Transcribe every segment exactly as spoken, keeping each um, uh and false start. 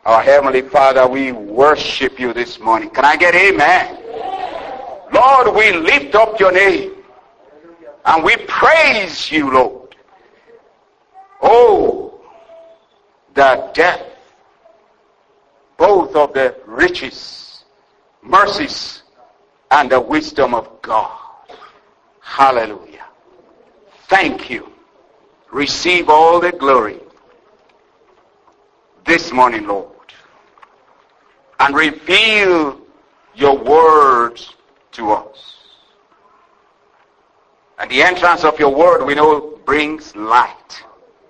Our Heavenly Father, we worship you this morning. Can I get amen? Lord, we lift up your name and we praise you, Lord. Oh, the depth, both of the riches, mercies, and the wisdom of God. Hallelujah. Thank you. Receive all the glory this morning, Lord. And reveal your words to us. And the entrance of your word, we know, brings light.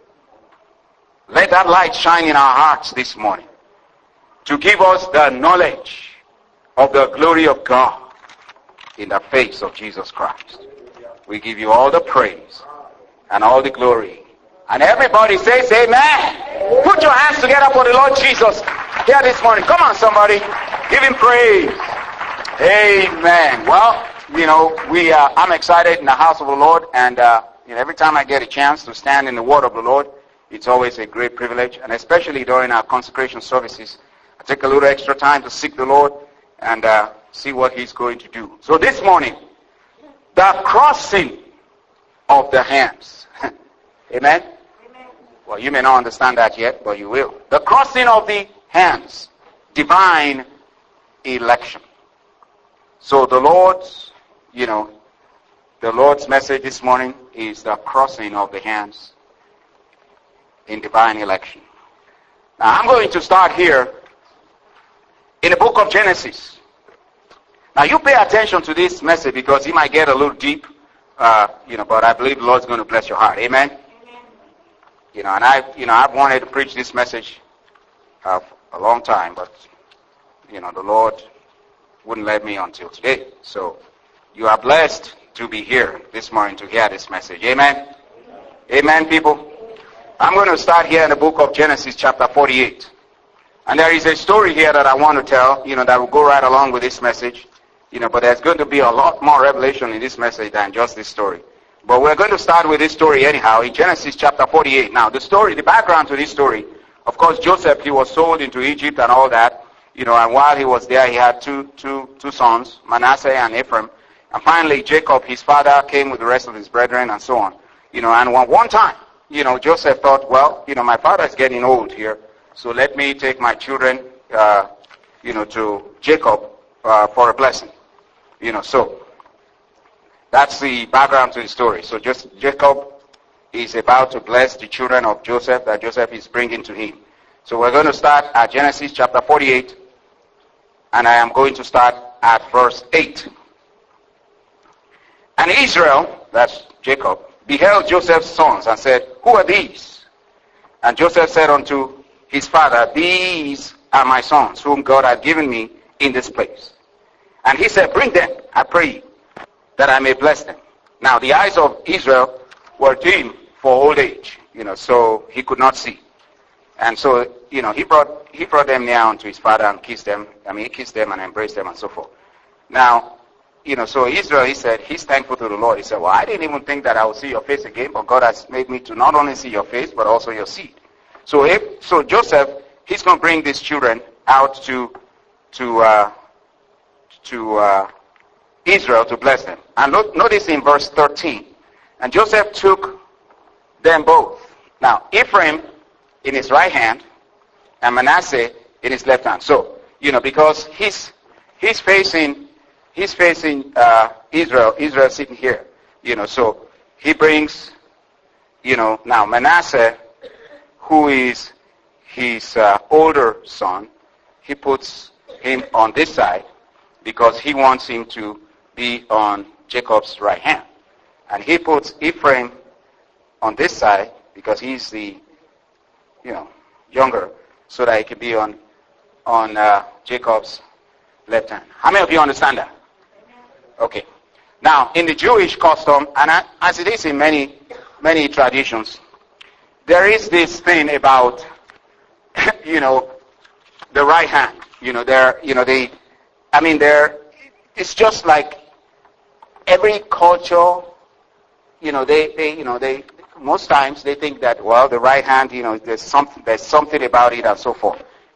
Let that light shine in our hearts this morning to give us the knowledge of the glory of God in the face of Jesus Christ. We give you all the praise and all the glory. And everybody says amen. Put your hands together for the Lord Jesus here this morning. Come on, somebody. Give him praise. Amen. Well, you know, we uh, I'm excited in the house of the Lord. And uh, you know, every time I get a chance to stand in the word of the Lord, it's always a great privilege. And especially during our consecration services, I take a little extra time to seek the Lord and uh, see what he's going to do. So this morning, the crossing of the hands. Amen? Amen? Well, you may not understand that yet, but you will. The crossing of the hands. Divine election. So the Lord's, you know, the Lord's message this morning is the crossing of the hands in divine election. Now, I'm going to start here in the book of Genesis. Now, you pay attention to this message because it might get a little deep, uh, you know, but I believe the Lord's going to bless your heart. Amen? Amen. You know, and I, you know, I've wanted to preach this message uh, for a long time, but, you know, the Lord wouldn't let me until today. So, you are blessed to be here this morning to hear this message. Amen? Amen, Amen, people? I'm going to start here in the book of Genesis, chapter forty-eight. And there is a story here that I want to tell, you know, that will go right along with this message. You know, but there's going to be a lot more revelation in this message than just this story. But we're going to start with this story anyhow, in Genesis chapter forty-eight. Now, the story, the background to this story, of course, Joseph, he was sold into Egypt and all that. You know, and while he was there, he had two, two, two sons, Manasseh and Ephraim. And finally, Jacob, his father, came with the rest of his brethren and so on. You know, and one, one time, you know, Joseph thought, well, you know, my father is getting old here, so let me take my children, uh, you know, to Jacob uh, for a blessing. You know, so that's the background to the story. So just Jacob is about to bless the children of Joseph that Joseph is bringing to him. So we're going to start at Genesis chapter forty-eight, and I am going to start at verse eight. And Israel, that's Jacob, beheld Joseph's sons and said, who are these? And Joseph said unto his father, these are my sons, whom God hath given me in this place. And he said, bring them, I pray you, that I may bless them. Now the eyes of Israel were dim for old age, you know, so he could not see. And so, you know, he brought he brought them near unto his father and kissed them. I mean, he kissed them and embraced them and so forth. Now, you know, so Israel, he said, he's thankful to the Lord. He said, well, I didn't even think that I would see your face again, but God has made me to not only see your face, but also your seed. So if, so Joseph, he's going to bring these children out to, to, uh, to, uh, Israel to bless them. And look, notice in verse thirteen, and Joseph took them both. Now, Ephraim in his right hand, and Manasseh in his left hand. So, you know, because he's, he's facing, he's facing, uh, Israel, Israel sitting here, you know, so he brings, you know, now Manasseh, who is his uh, older son, he puts him on this side because he wants him to be on Jacob's right hand. And he puts Ephraim on this side because he's the, you know, younger, so that he can be on on uh, Jacob's left hand. How many of you understand that? Okay. Now, in the Jewish custom, and as it is in many, many traditions, there is this thing about, you know, the right hand. You know, they're, you know, they, I mean, they're, it's just like every culture, you know, they, they, you know, they, most times they think that, well, the right hand, you know, there's something, there's something about it and so forth.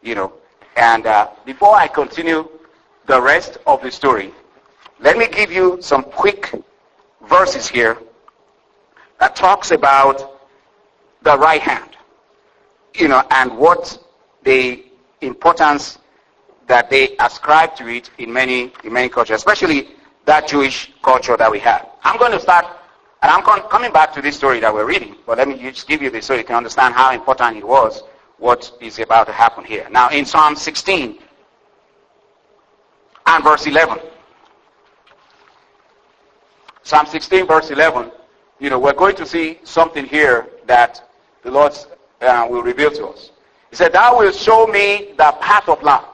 you know. And uh, before I continue the rest of the story, let me give you some quick verses here that talks about the right hand, you know, and what the importance that they ascribe to it in many in many cultures, especially that Jewish culture that we have. I'm going to start, and I'm con- coming back to this story that we're reading, but let me just give you this so you can understand how important it was, what is about to happen here. Now, in Psalm sixteen and verse eleven, Psalm sixteen verse eleven, you know, we're going to see something here that the Lord uh, will reveal to us. He said, "Thou wilt show me the path of life.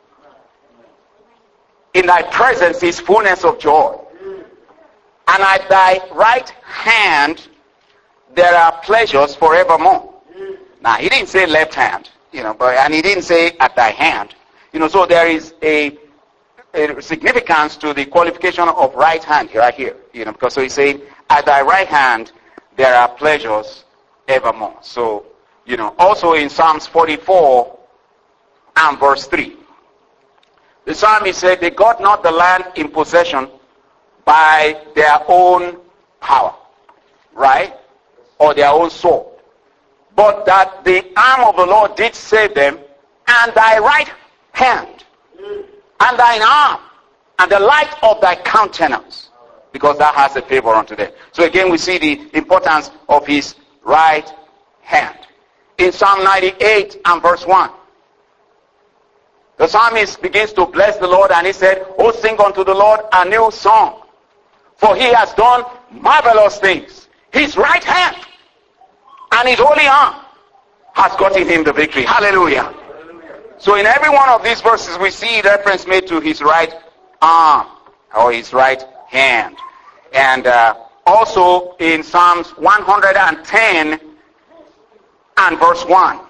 In thy presence is fullness of joy. And at thy right hand there are pleasures forevermore." Now, he didn't say left hand, you know, but and he didn't say at thy hand. You know, so there is a, a significance to the qualification of right hand right here, you know, because so he's saying, at thy right hand there are pleasures evermore. So, you know, also in Psalms forty-four and verse three, the psalmist said, "They got not the land in possession by their own power," right? Or their own sword. "But that the arm of the Lord did save them, and thy right hand, and thine arm, and the light of thy countenance, because thou hast a favor unto them." So again, we see the importance of his right hand. In Psalm ninety-eight and verse one, the psalmist begins to bless the Lord, and he said, "Oh, sing unto the Lord a new song, for he has done marvelous things. His right hand and his holy arm has gotten him the victory." Hallelujah. Hallelujah. So in every one of these verses, we see reference made to his right arm or his right hand. And uh, also in Psalms one hundred ten and verse one.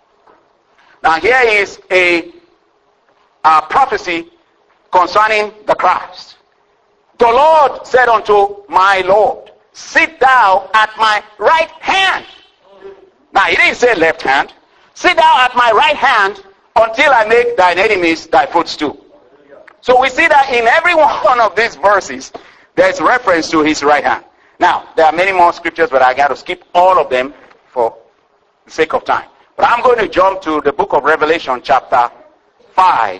Now here is a, a prophecy concerning the Christ. "The Lord said unto my Lord, sit thou at my right hand." Now, he didn't say left hand. "Sit thou at my right hand until I make thine enemies thy footstool." So we see that in every one of these verses, there's reference to his right hand. Now, there are many more scriptures, but I got to skip all of them for the sake of time. But I'm going to jump to the book of Revelation, chapter five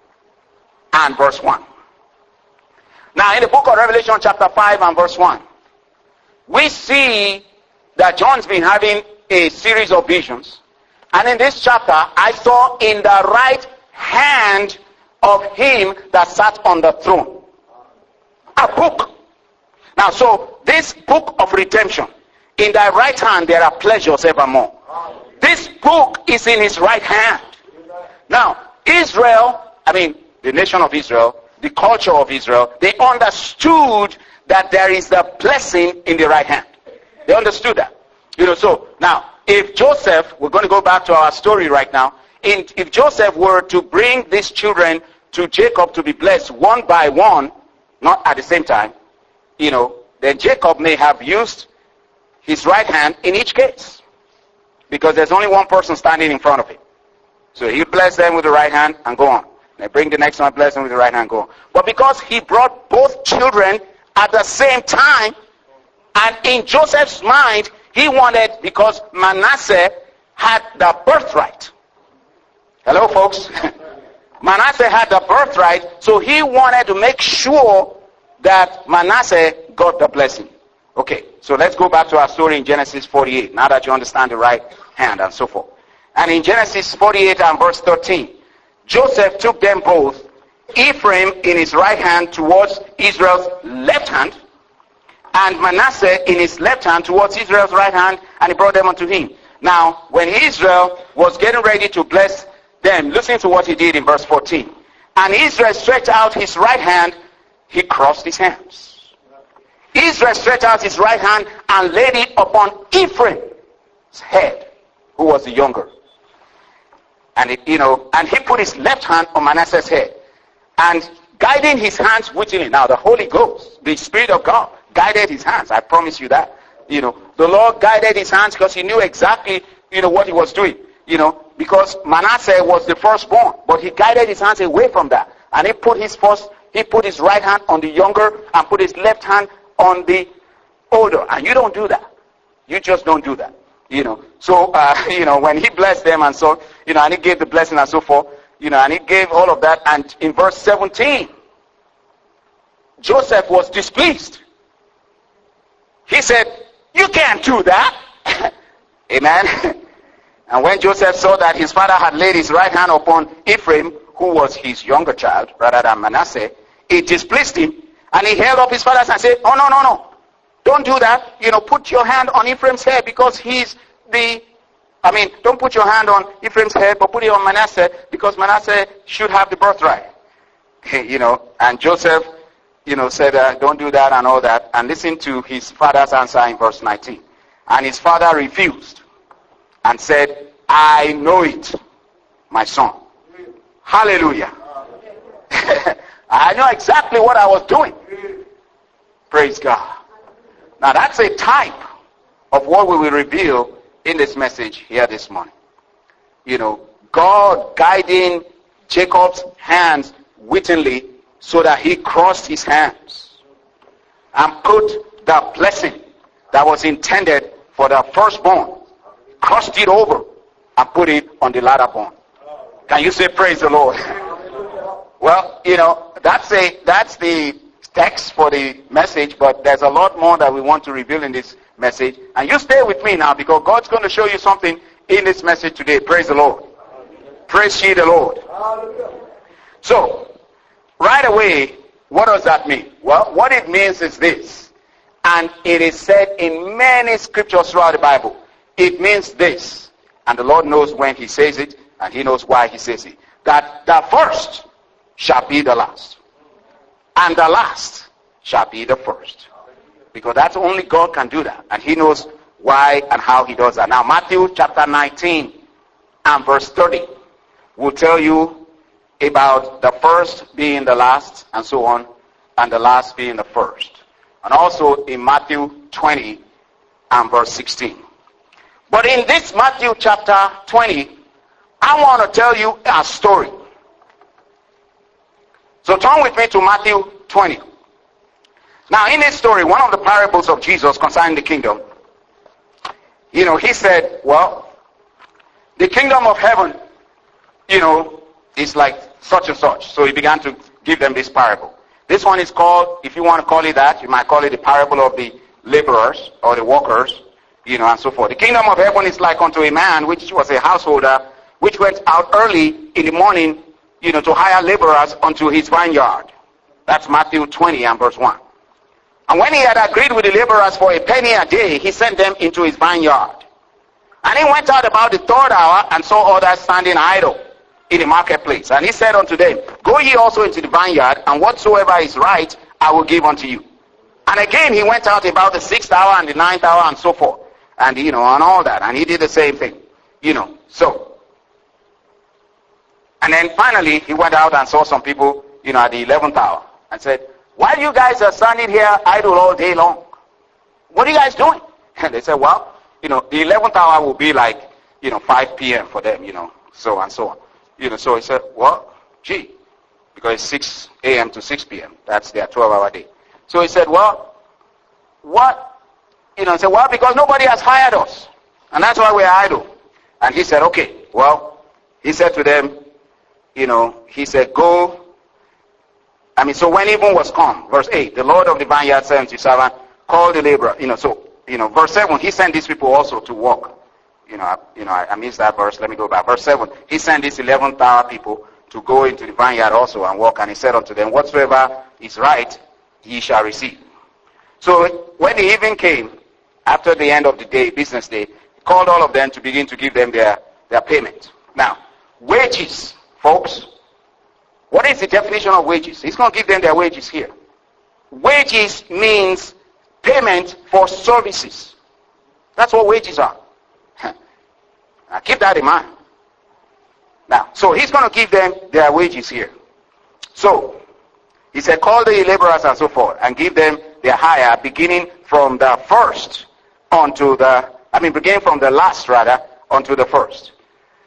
and verse one. Now, in the book of Revelation, chapter five and verse one, we see that John's been having a series of visions. And in this chapter, I saw in the right hand of him that sat on the throne a book. Now, so this book of redemption, in thy right hand there are pleasures evermore. This book is in his right hand. Now, Israel, I mean, the nation of Israel, the culture of Israel, they understood that there is the blessing in the right hand. They understood that. You know, so now, if Joseph, we're going to go back to our story right now, in, if Joseph were to bring these children to Jacob to be blessed one by one, not at the same time, you know, then Jacob may have used his right hand in each case, because there's only one person standing in front of him. So he bless them with the right hand and go on. They bring the next one, bless them with the right hand, go on. But because he brought both children at the same time, and in Joseph's mind, he wanted, because Manasseh had the birthright. Hello, folks. Manasseh had the birthright, so he wanted to make sure that Manasseh got the blessing. Okay, so let's go back to our story in Genesis forty-eight, now that you understand the right hand and so forth. And in Genesis forty-eight and verse thirteen, Joseph took them both, Ephraim in his right hand towards Israel's left hand, and Manasseh in his left hand towards Israel's right hand, and he brought them unto him. Now, when Israel was getting ready to bless them, listen to what he did in verse fourteen. And Israel stretched out his right hand, he crossed his hands. Israel stretched out his right hand and laid it upon Ephraim's head, who was the younger. And it, you know, and he put his left hand on Manasseh's head, and guiding his hands within it. Now, the Holy Ghost, the Spirit of God, guided his hands. I promise you that. You know, the Lord guided his hands because he knew exactly, you know, what he was doing. You know, because Manasseh was the firstborn, but he guided his hands away from that. And he put his first, he put his right hand on the younger and put his left hand on the older. And you don't do that. You just don't do that. You know, so, uh, you know, when he blessed them and so, you know, and he gave the blessing and so forth, you know, and he gave all of that. And in verse seventeen, Joseph was displeased. He said, you can't do that. Amen. And when Joseph saw that his father had laid his right hand upon Ephraim, who was his younger child, rather than Manasseh, it displeased him. And he held up his father's hand and said, oh, no, no, no. Don't do that. You know, put your hand on Ephraim's head because he's the, I mean, don't put your hand on Ephraim's head, but put it on Manasseh because Manasseh should have the birthright. You know, and Joseph, you know, said, uh, don't do that and all that. And listen to his father's answer in verse nineteen. And his father refused and said, I know it, my son. Hallelujah. I know exactly what I was doing. Praise God. Now that's a type of what we will reveal in this message here this morning. You know, God guiding Jacob's hands wittingly so that he crossed his hands and put the blessing that was intended for the firstborn, crossed it over and put it on the latter born. Can you say praise the Lord? Well, you know, that's a that's the text for the message, but there's a lot more that we want to reveal in this message. And you stay with me now because God's going to show you something in this message today. Praise the Lord. Praise ye the Lord. So, right away, what does that mean? Well, what it means is this. And it is said in many scriptures throughout the Bible. It means this. And the Lord knows when he says it, and he knows why he says it. That the first shall be the last. And the last shall be the first. Because that's only God can do that. And he knows why and how he does that. Now, Matthew chapter nineteen and verse thirty will tell you about the first being the last and so on, and the last being the first. And also in Matthew twenty and verse sixteen. But in this Matthew chapter twenty, I want to tell you a story. So turn with me to Matthew twenty. Now in this story, one of the parables of Jesus concerning the kingdom, you know, he said, well, the kingdom of heaven, you know, is like such and such. So he began to give them this parable. This one is called, if you want to call it that, you might call it the parable of the laborers or the workers, you know, and so forth. The kingdom of heaven is like unto a man which was a householder, which went out early in the morning, you know, to hire laborers unto his vineyard. That's Matthew twenty and verse one. And when he had agreed with the laborers for a penny a day, he sent them into his vineyard. And he went out about the third hour and saw others standing idle in the marketplace. And he said unto them, go ye also into the vineyard, and whatsoever is right, I will give unto you. And again he went out about the sixth hour and the ninth hour and so forth. And, you know, and all that. And he did the same thing. You know, so. And then finally, he went out and saw some people, you know, at the eleventh hour and said, why you guys are standing here idle all day long? What are you guys doing? And they said, well, you know, the eleventh hour will be like, you know, five p.m. for them, you know, so and so on. You know, so he said, well, gee, because it's six a.m. to six p.m. That's their twelve-hour day. So he said, well, what? You know, he said, well, because nobody has hired us. And that's why we're idle. And he said, okay, well, he said to them, you know, he said, go. I mean, so when even was come, verse eight, the Lord of the vineyard said unto his servant, call the laborer. You know, so, you know, verse seven, he sent these people also to work. You know, I, you know, I, I missed that verse. Let me go back. Verse seven, he sent these eleventh hour people to go into the vineyard also and work. And he said unto them, whatsoever is right, ye shall receive. So when the evening came, after the end of the day, business day, he called all of them to begin to give them their, their payment. Now, wages, folks. What is the definition of wages? He's going to give them their wages here. Wages means payment for services. That's what wages are. Now keep that in mind. Now, so he's going to give them their wages here. So, he said, call the laborers and so forth, and give them their hire, beginning from the first unto the, I mean, beginning from the last rather, unto the first.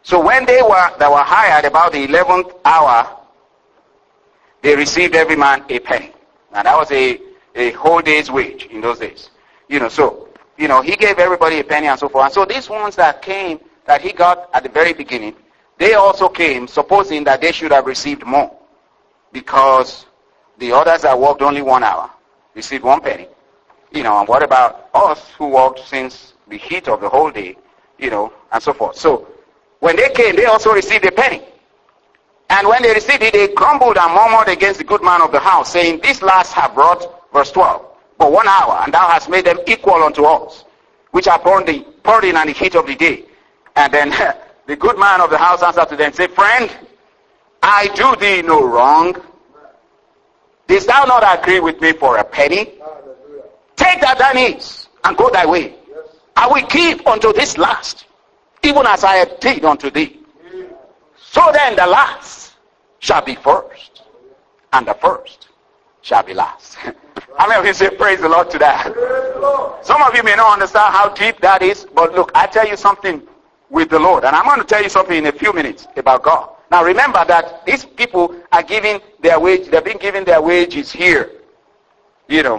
So when they were, they were hired about the eleventh hour, they received every man a penny. And that was a, a whole day's wage in those days. You know, so, you know, he gave everybody a penny and so forth. And so these ones that came, that he got at the very beginning, they also came supposing that they should have received more. Because the others that worked only one hour received one penny. You know, and what about us who worked since the heat of the whole day, you know, and so forth. So, when they came, they also received a penny. And when they received it, they grumbled and murmured against the good man of the house, saying, these last have brought, verse twelve, but one hour, and thou hast made them equal unto us, which are poured in, poured in on the heat of the day. And then the good man of the house answered to them, say, friend, I do thee no wrong. Didst thou not agree with me for a penny? Take that thine is, and go thy way. I will give unto this last, even as I have did unto thee. So then the last shall be first, and the first shall be last. How many of you say praise the Lord to that? Some of you may not understand how deep that is, but look, I tell you something with the Lord, and I'm going to tell you something in a few minutes about God. Now remember that these people are giving their wage, they're being given their wages here, you know.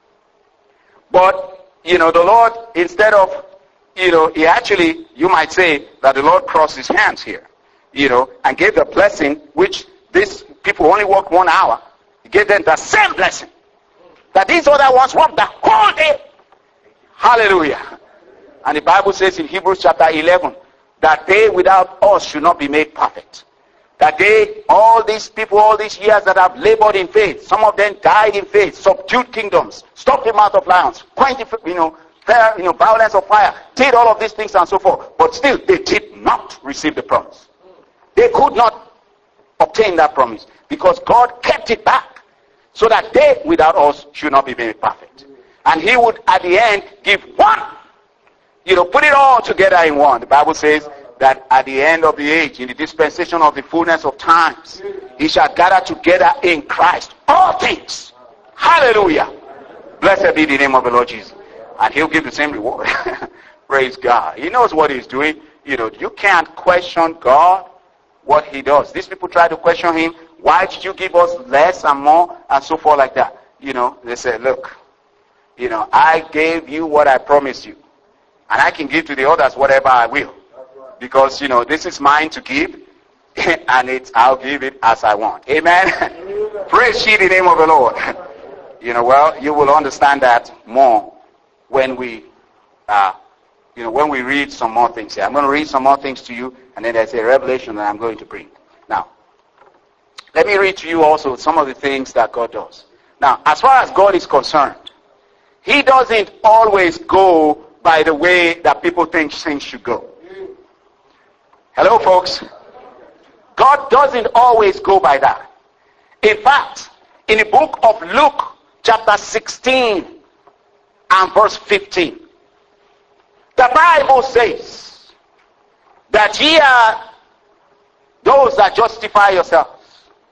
But, you know, the Lord, instead of, you know, he actually, you might say that the Lord crossed his hands here, you know, and gave the blessing, which these people only work one hour. He gave them the same blessing that these other ones work the whole day. Hallelujah. And the Bible says in Hebrews chapter eleven that they without us should not be made perfect. That they, all these people, all these years that have labored in faith, some of them died in faith, subdued kingdoms, stopped the mouth of lions, quenched, you know, fire, you know, violence of fire, did all of these things and so forth. But still, they did not receive the promise. They could not obtain that promise because God kept it back so that they, without us, should not be made perfect. And he would, at the end, give one. You know, put it all together in one. The Bible says that at the end of the age, in the dispensation of the fullness of times, he shall gather together in Christ all things. Hallelujah. Blessed be the name of the Lord Jesus. And he'll give the same reward. Praise God. He knows what he's doing. You know, you can't question God, what he does. These people try to question him. Why did you give us less and more and so forth like that? You know, they say, look, you know, I gave you what I promised you. And I can give to the others whatever I will. Because, you know, this is mine to give. And it's, I'll give it as I want. Amen? Praise ye the name of the Lord. You know, well, you will understand that more when we, uh, you know, when we read some more things here. I'm going to read some more things to you. And then there's a revelation that I'm going to bring. Now, let me read to you also some of the things that God does. Now, as far as God is concerned, he doesn't always go by the way that people think things should go. Hello, folks. God doesn't always go by that. In fact, in the book of Luke, chapter sixteen and verse fifteen, the Bible says that ye are those that justify yourselves,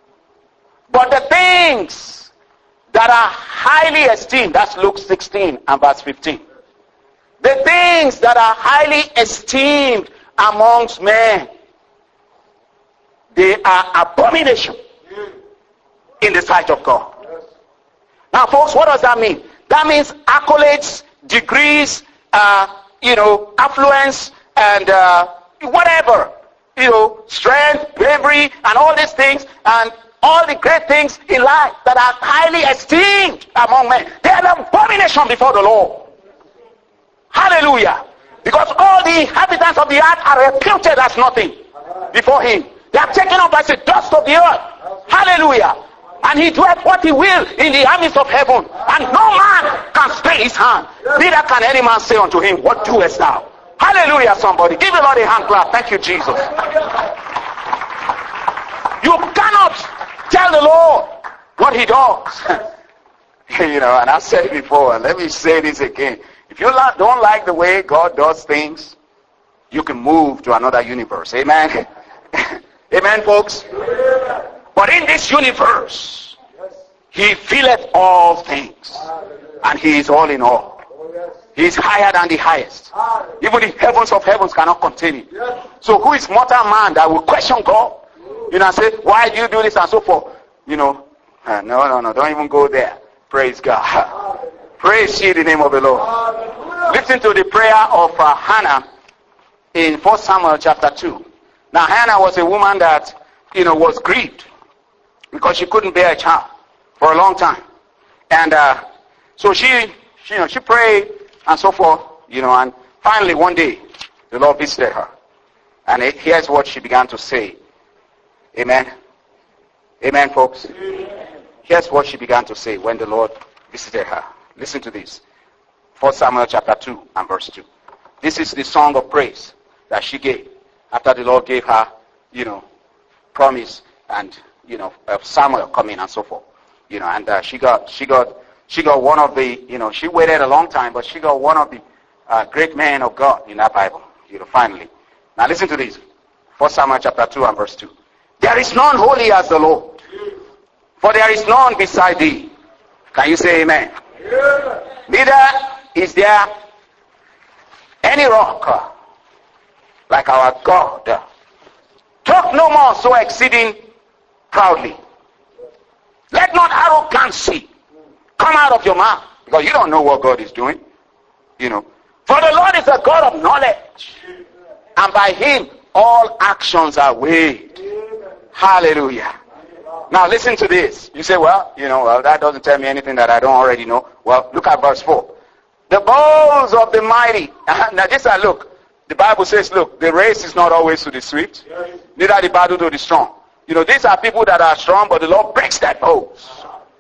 but the things that are highly esteemed, that's Luke sixteen and verse fifteen. The things that are highly esteemed amongst men, they are abomination in the sight of God. Now, folks, what does that mean? That means accolades, degrees, uh, you know, affluence, and uh, whatever, you know, strength, bravery, and all these things, and all the great things in life that are highly esteemed among men. They are an abomination before the Lord. Hallelujah. Because all the inhabitants of the earth are reputed as nothing before him. They are taken up as the dust of the earth. Hallelujah. And he doeth what he will in the armies of heaven. And no man can stay his hand. Neither can any man say unto him, what doest thou? Hallelujah, somebody. Give the Lord a hand clap. Thank you, Jesus. You cannot tell the Lord what he does. You know, and I've said it before, and let me say this again. If you don't like the way God does things, you can move to another universe. Amen? Amen, folks? But in this universe, he filleth all things. And he is all in all. He is higher than the highest. Even the heavens of heavens cannot contain him. So who is mortal man that will question God? You know, and say, why do you do this and so forth? You know, uh, no, no, no, don't even go there. Praise God. Praise ye the name of the Lord. Listen to the prayer of uh, Hannah in First Samuel chapter two. Now Hannah was a woman that, you know, was grieved because she couldn't bear a child for a long time. And uh, so she, she, you know, she prayed and so forth, you know, and finally one day the Lord visited her. And it, here's what she began to say. Amen. Amen, folks. Amen. Here's what she began to say when the Lord visited her. Listen to this. First Samuel chapter two and verse two. This is the song of praise that she gave after the Lord gave her, you know, promise and, you know, of Samuel coming and so forth. You know, and uh, she got, she got, she got one of the, you know, she waited a long time, but she got one of the uh, great men of God in that Bible, you know, finally. Now listen to this. First Samuel chapter two and verse two. There is none holy as the Lord, for there is none beside thee. Can you say amen? Yeah. Neither is there any rock like our God. Talk no more so exceeding proudly. Let not arrogancy come out of your mouth, because you don't know what God is doing. You know. For the Lord is a God of knowledge, and by him all actions are weighed. Hallelujah. Now listen to this. You say, well, you know, well, that doesn't tell me anything that I don't already know. Well, look at verse four. The bows of the mighty. Now this I look. The Bible says, look, the race is not always to the swift, neither the battle to the strong. You know, these are people that are strong, but the Lord breaks their bows.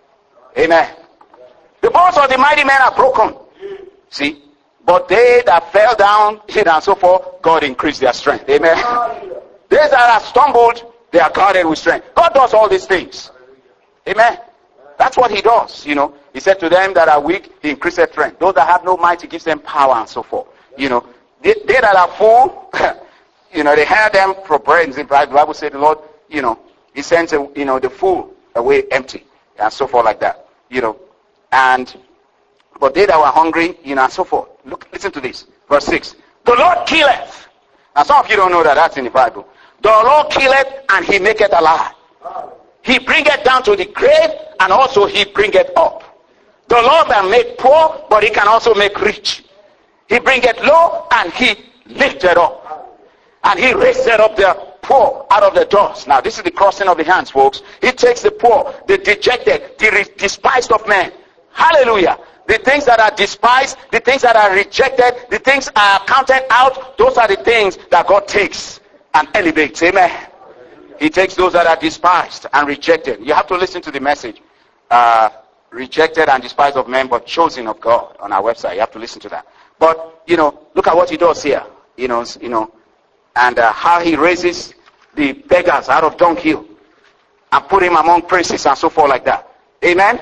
Amen. The bows of the mighty men are broken. See? But they that fell down, hid and so forth, God increased their strength. Amen. These that are stumbled, they are guarded with strength. God does all these things. Amen. That's what he does, you know. He said to them that are weak, he increaseth strength. Those that have no might, he gives them power and so forth. You know, they, they that are full, you know, they hire them for bread. The Bible said the Lord, you know, he sends, a, you know, the full away empty and so forth like that. You know, and, but they that were hungry, you know, and so forth. Look, listen to this. Verse six. The Lord killeth. Now some of you don't know that that's in the Bible. The Lord killeth and he maketh alive. He bringeth down to the grave and also he bringeth up. The Lord can make poor, but he can also make rich. He bringeth low and he lifted up. And he raised up the poor out of the dust. Now this is the crossing of the hands, folks. He takes the poor, the dejected, the despised of men. Hallelujah. The things that are despised, the things that are rejected, the things are counted out, those are the things that God takes and elevates. Amen. He takes those that are despised and rejected. You have to listen to the message. Uh, rejected and despised of men, but chosen of God on our website. You have to listen to that. But, you know, look at what he does here. You know, you know, and uh, how he raises the beggars out of dunghill and put him among princes and so forth like that. Amen?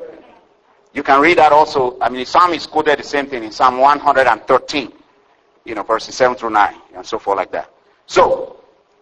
You can read that also. I mean, the psalmist quoted the same thing in Psalm one hundred thirteen. You know, verses seven through nine and so forth like that. So,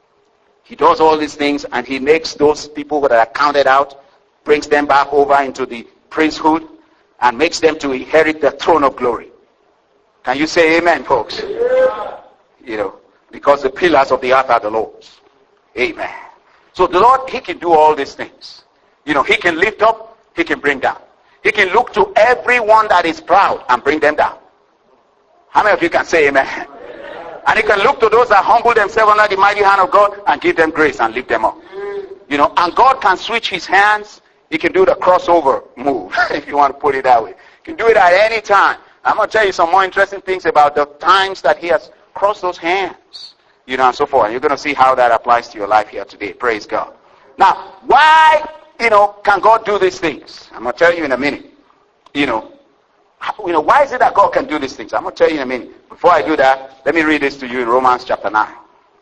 he does all these things and he makes those people that are counted out, brings them back over into the priesthood and makes them to inherit the throne of glory. Can you say amen, folks? Yeah. You know, because the pillars of the earth are the Lord's. Amen. So the Lord, he can do all these things. You know, he can lift up, he can bring down. He can look to everyone that is proud and bring them down. How many of you can say amen? Amen. And he can look to those that humble themselves under the mighty hand of God and give them grace and lift them up. You know, and God can switch his hands. He can do the crossover move, if you want to put it that way. He can do it at any time. I'm going to tell you some more interesting things about the times that he has crossed those hands. You know, and so forth. And you're going to see how that applies to your life here today. Praise God. Now, why, you know, can God do these things? I'm going to tell you in a minute. You know, how, you know, why is it that God can do these things? I'm going to tell you in a minute. Before I do that, let me read this to you in Romans chapter nine.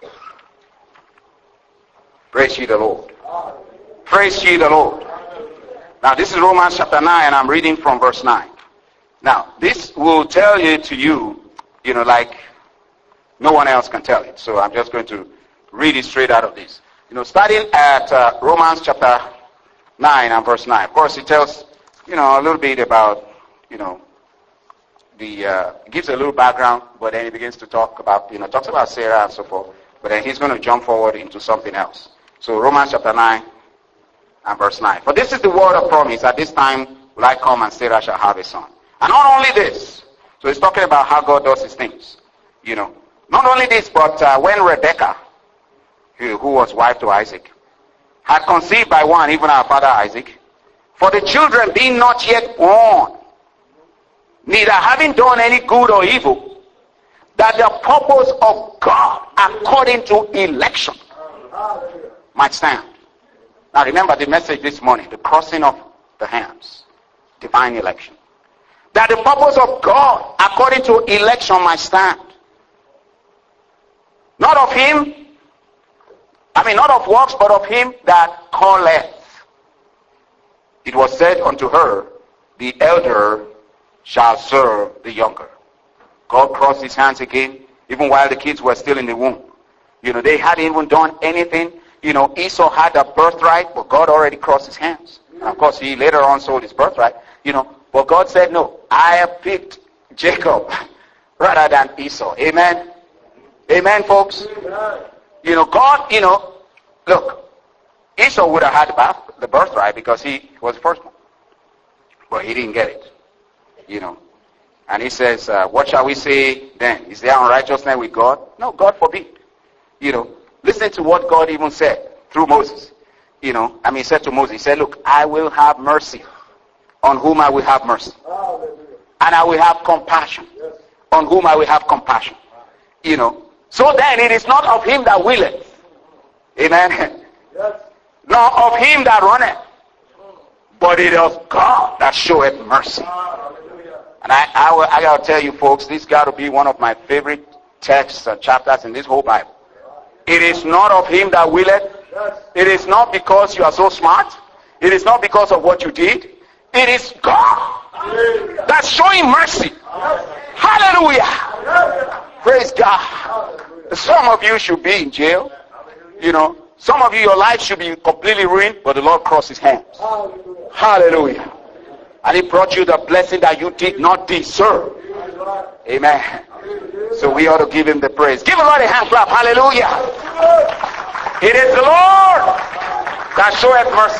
Praise ye the Lord. Praise ye the Lord. Now, this is Romans chapter nine, and I'm reading from verse nine. Now, this will tell you to you, you know, like no one else can tell it. So I'm just going to read it straight out of this. You know, starting at uh, Romans chapter nine and verse nine. Of course, it tells, you know, a little bit about, you know, the uh, gives a little background, but then he begins to talk about, you know, talks about Sarah and so forth. But then he's going to jump forward into something else. So Romans chapter nine and verse nine. For this is the word of promise. At this time will I come and Sarah shall have a son. And not only this. So he's talking about how God does his things. You know. Not only this, but uh, when Rebekah, who, who was wife to Isaac, had conceived by one, even our father Isaac, for the children being not yet born, neither having done any good or evil, that the purpose of God according to election might stand. Now remember the message this morning, the crossing of the hands, divine election. That the purpose of God according to election might stand. Not of him, I mean not of works, but of him that calleth. It was said unto her, the elder shall serve the younger. God crossed his hands again, even while the kids were still in the womb. You know, they hadn't even done anything. You know, Esau had a birthright, but God already crossed his hands. And of course, he later on sold his birthright. You know, but God said, no, I have picked Jacob rather than Esau. Amen? Amen, folks? You know, God, you know, look, Esau would have had the birth, the birthright because he was the firstborn. But he didn't get it. You know. And he says, uh, what shall we say then? Is there unrighteousness with God? No, God forbid. You know, listen to what God even said through Moses. You know, I mean, he said to Moses, he said, look, I will have mercy on whom I will have mercy. And I will have compassion on whom I will have compassion. You know, so then it is not of him that willeth. Amen. Nor of him that runneth. But it is of God that showeth mercy. And I, I, I got to tell you folks, this got to be one of my favorite texts and chapters in this whole Bible. It is not of him that willeth. It is not because you are so smart. It is not because of what you did. It is God that's showing mercy. Hallelujah. Praise God. Some of you should be in jail. You know, some of you, your life should be completely ruined, but the Lord crossed his hands. Hallelujah. And he brought you the blessing that you did not deserve. Amen. So we ought to give him the praise. Give the Lord a hand clap. Hallelujah. It is the Lord that showeth mercy.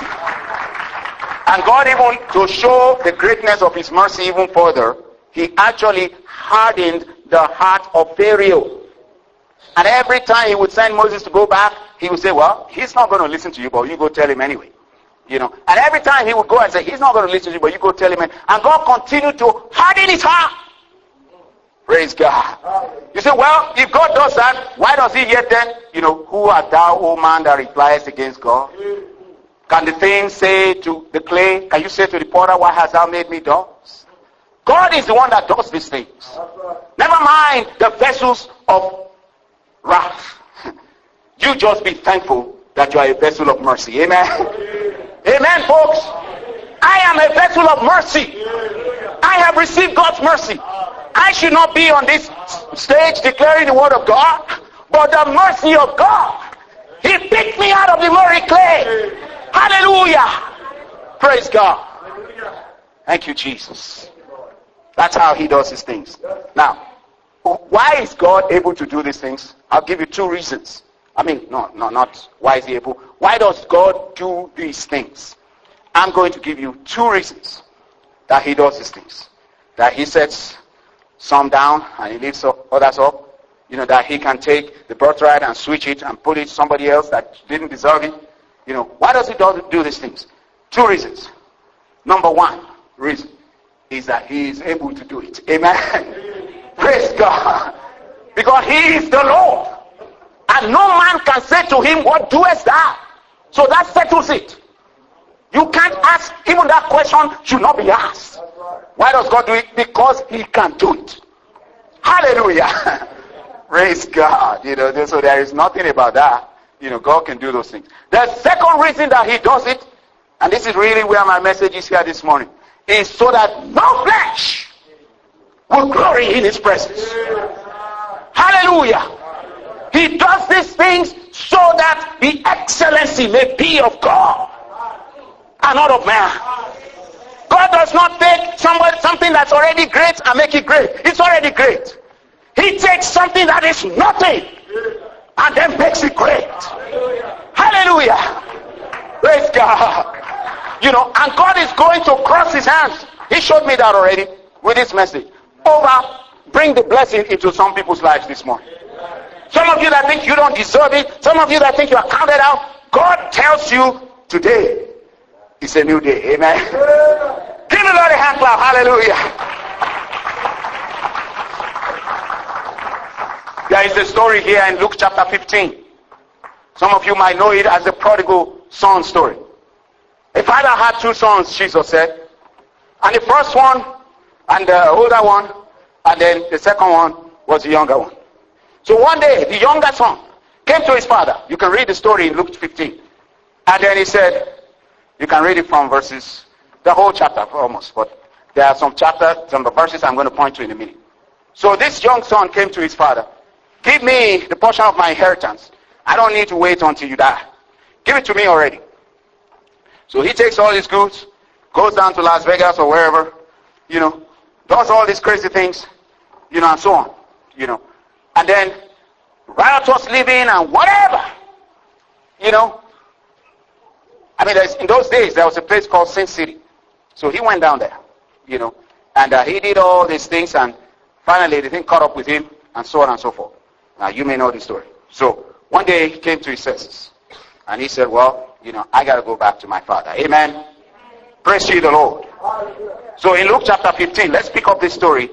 And God, even to show the greatness of his mercy even further, he actually hardened the heart of Pharaoh. And every time he would send Moses to go back, he would say, well, he's not going to listen to you, but you go tell him anyway. You know, and every time he would go and say, he's not going to listen to you, but you go tell him. And God continued to harden his heart. Praise God. You say, well, if God does that, why does he yet then, you know, who art thou, O man, that replies against God? Can the thing say to the clay, can you say to the potter, why hast thou made me dust? God is the one that does these things. Never mind the vessels of wrath. You just be thankful that you are a vessel of mercy. Amen. Amen, folks. I am a vessel of mercy. I have received God's mercy. I should not be on this stage declaring the word of God, but the mercy of God. He picked me out of the murky clay. Hallelujah. Praise God. Thank you, Jesus. That's how he does his things. Now, why is God able to do these things? I'll give you two reasons. I mean, no, no, not why is he able. Why does God do these things? I'm going to give you two reasons that he does these things. That he sets some down and he leaves others up. You know, that he can take the birthright and switch it and put it somebody else that didn't deserve it. You know, why does he do, do these things? Two reasons. Number one reason is that he is able to do it. Amen. Praise God. Because he is the Lord. And no man can say to him, what doest thou? So that settles it. You can't ask, even that question should not be asked. Why does God do it? Because he can do it. Hallelujah. Praise God. You know, so there is nothing about that. You know, God can do those things. The second reason that he does it, and this is really where my message is here this morning, is so that no flesh will glory in his presence. Hallelujah. He does these things so that the excellency may be of God and not of man. God does not take somebody, something that's already great and make it great. It's already great. He takes something that is nothing and then makes it great. Hallelujah. Praise God. You know, and God is going to cross his hands. He showed me that already with this message. Over, bring the blessing into some people's lives this morning. Some of you that think you don't deserve it, some of you that think you are counted out, God tells you today is a new day. Amen. Give the Lord a hand clap. Hallelujah. There is a story here in Luke chapter fifteen. Some of you might know it as the prodigal son story. A father had two sons, Jesus said. And the first one, and the older one, and then the second one was the younger one. So one day, the younger son came to his father. You can read the story in Luke fifteen. And then he said, you can read it from verses, the whole chapter almost, but there are some chapters, some verses I'm going to point to in a minute. So this young son came to his father. Give me the portion of my inheritance. I don't need to wait until you die. Give it to me already. So he takes all his goods, goes down to Las Vegas or wherever, you know, does all these crazy things, you know, and so on, you know. And then riotous living and whatever, you know. I mean, in those days, there was a place called Sin City. So he went down there, you know, and uh, he did all these things, and finally the thing caught up with him, and so on and so forth. Now, you may know the story. So one day he came to his senses, and he said, well, you know, I got to go back to my father. Amen. Praise ye the Lord. So in Luke chapter fifteen, let's pick up this story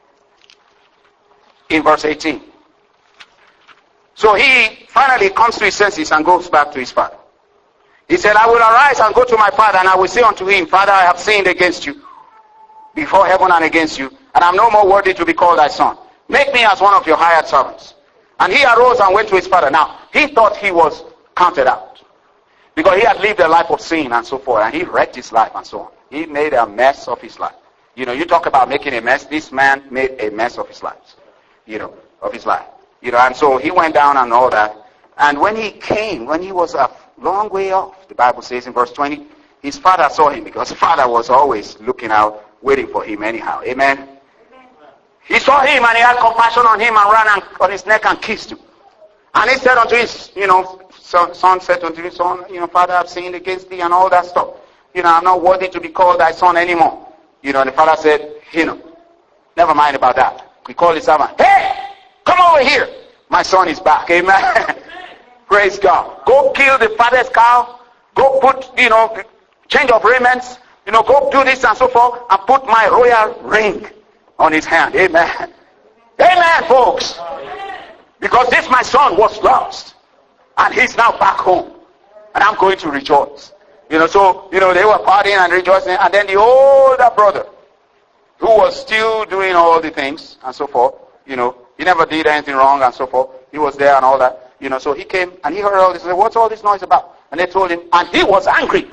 in verse eighteen. So he finally comes to his senses and goes back to his father. He said, I will arise and go to my father, and I will say unto him, Father, I have sinned against you before heaven and against you, and I am no more worthy to be called thy son. Make me as one of your hired servants. And he arose and went to his father. Now, he thought he was counted out, because he had lived a life of sin and so forth, and he wrecked his life and so on. He made a mess of his life. You know, you talk about making a mess. This man made a mess of his life. You know, of his life. You know, and so he went down and all that. And when he came, when he was a long way off, the Bible says in verse twenty, his father saw him, because the father was always looking out, waiting for him anyhow. Amen. Amen. He saw him and he had compassion on him and ran on his neck and kissed him. And he said unto his, you know, son, son said unto his son, you know, Father, I've sinned against thee and all that stuff. You know, I'm not worthy to be called thy son anymore. You know, and the father said, you know, never mind about that. He called his servant, hey, come over here. My son is back. Amen. Praise God. Go kill the father's cow. Go put, you know, change of raiments. You know, go do this and so forth. And put my royal ring on his hand. Amen. Amen, folks. Because this my son was lost. And he's now back home. And I'm going to rejoice. You know, so, you know, they were partying and rejoicing. And then the older brother, who was still doing all the things and so forth, you know, he never did anything wrong and so forth. He was there and all that. You know, so he came and he heard all this. He said, what's all this noise about? And they told him, and he was angry.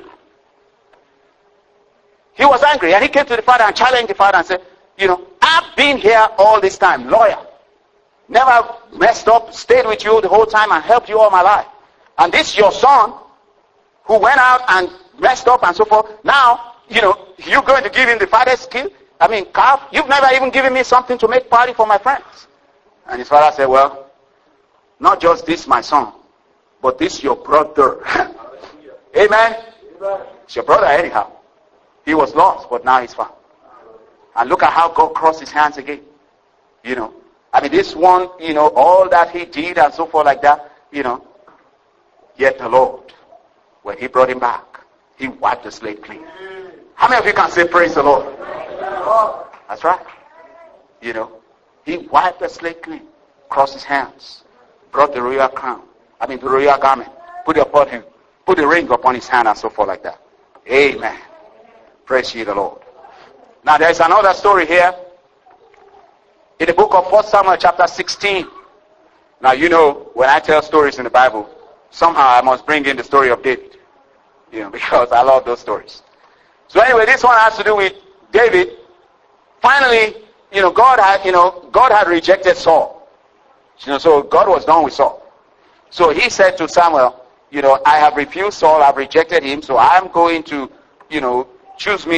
He was angry. And he came to the father and challenged the father and said, you know, I've been here all this time, lawyer. Never messed up, stayed with you the whole time and helped you all my life. And this your son, who went out and messed up and so forth. Now, you know, you're going to give him the father's skill? I mean, calf? You've never even given me something to make party for my friends. And his father said, well, not just this, my son, but this your brother. Amen? It's your brother anyhow. He was lost, but now he's found. And look at how God crossed his hands again. You know, I mean, this one, you know, all that he did and so forth like that, you know, yet the Lord, when he brought him back, he wiped the slate clean. How many of you can say praise the Lord? That's right. You know, he wiped the slate clean, crossed his hands, brought the royal crown, I mean the royal garment, put it upon him, put the ring upon his hand and so forth like that. Amen. Praise ye the Lord. Now there is another story here in the book of First Samuel chapter sixteen. Now you know, when I tell stories in the Bible, somehow I must bring in the story of David. You know, because I love those stories. So anyway, this one has to do with David. Finally, you know, God had, you know, God had rejected Saul. You know, so God was done with Saul. So he said to Samuel, you know, I have refused Saul, I've rejected him, so I'm going to, you know, choose me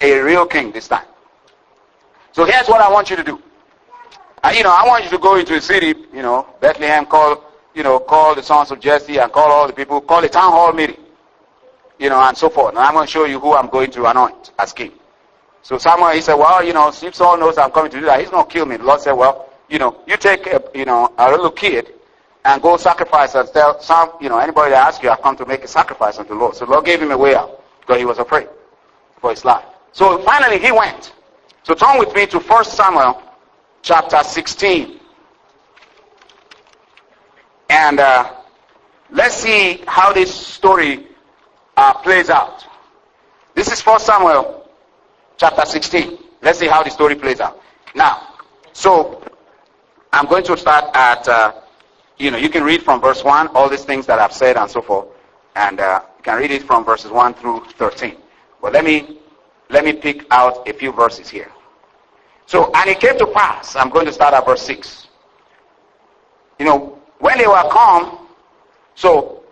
a real king this time. So here's what I want you to do. Uh, you know, I want you to go into a city, you know, Bethlehem, call, you know, call the sons of Jesse and call all the people, call a town hall meeting, you know, and so forth. And I'm going to show you who I'm going to anoint as king. So Samuel, he said, well, you know, if Saul knows I'm coming to do that, he's going to kill me. The Lord said, well, you know, you take, a, you know, a little kid and go sacrifice and tell some, you know, anybody that asks you, I've come to make a sacrifice unto the Lord. So the Lord gave him a way out because he was afraid for his life. So finally he went. So turn with me to First Samuel chapter sixteen. And uh, let's see how this story uh, plays out. This is First Samuel chapter sixteen. Let's see how the story plays out. Now, so I'm going to start at, uh, you know, you can read from verse one, all these things that I've said and so forth. And uh, you can read it from verses one through thirteen. But let me, let me pick out a few verses here. So, and it came to pass, I'm going to start at verse six. You know, when they were come, so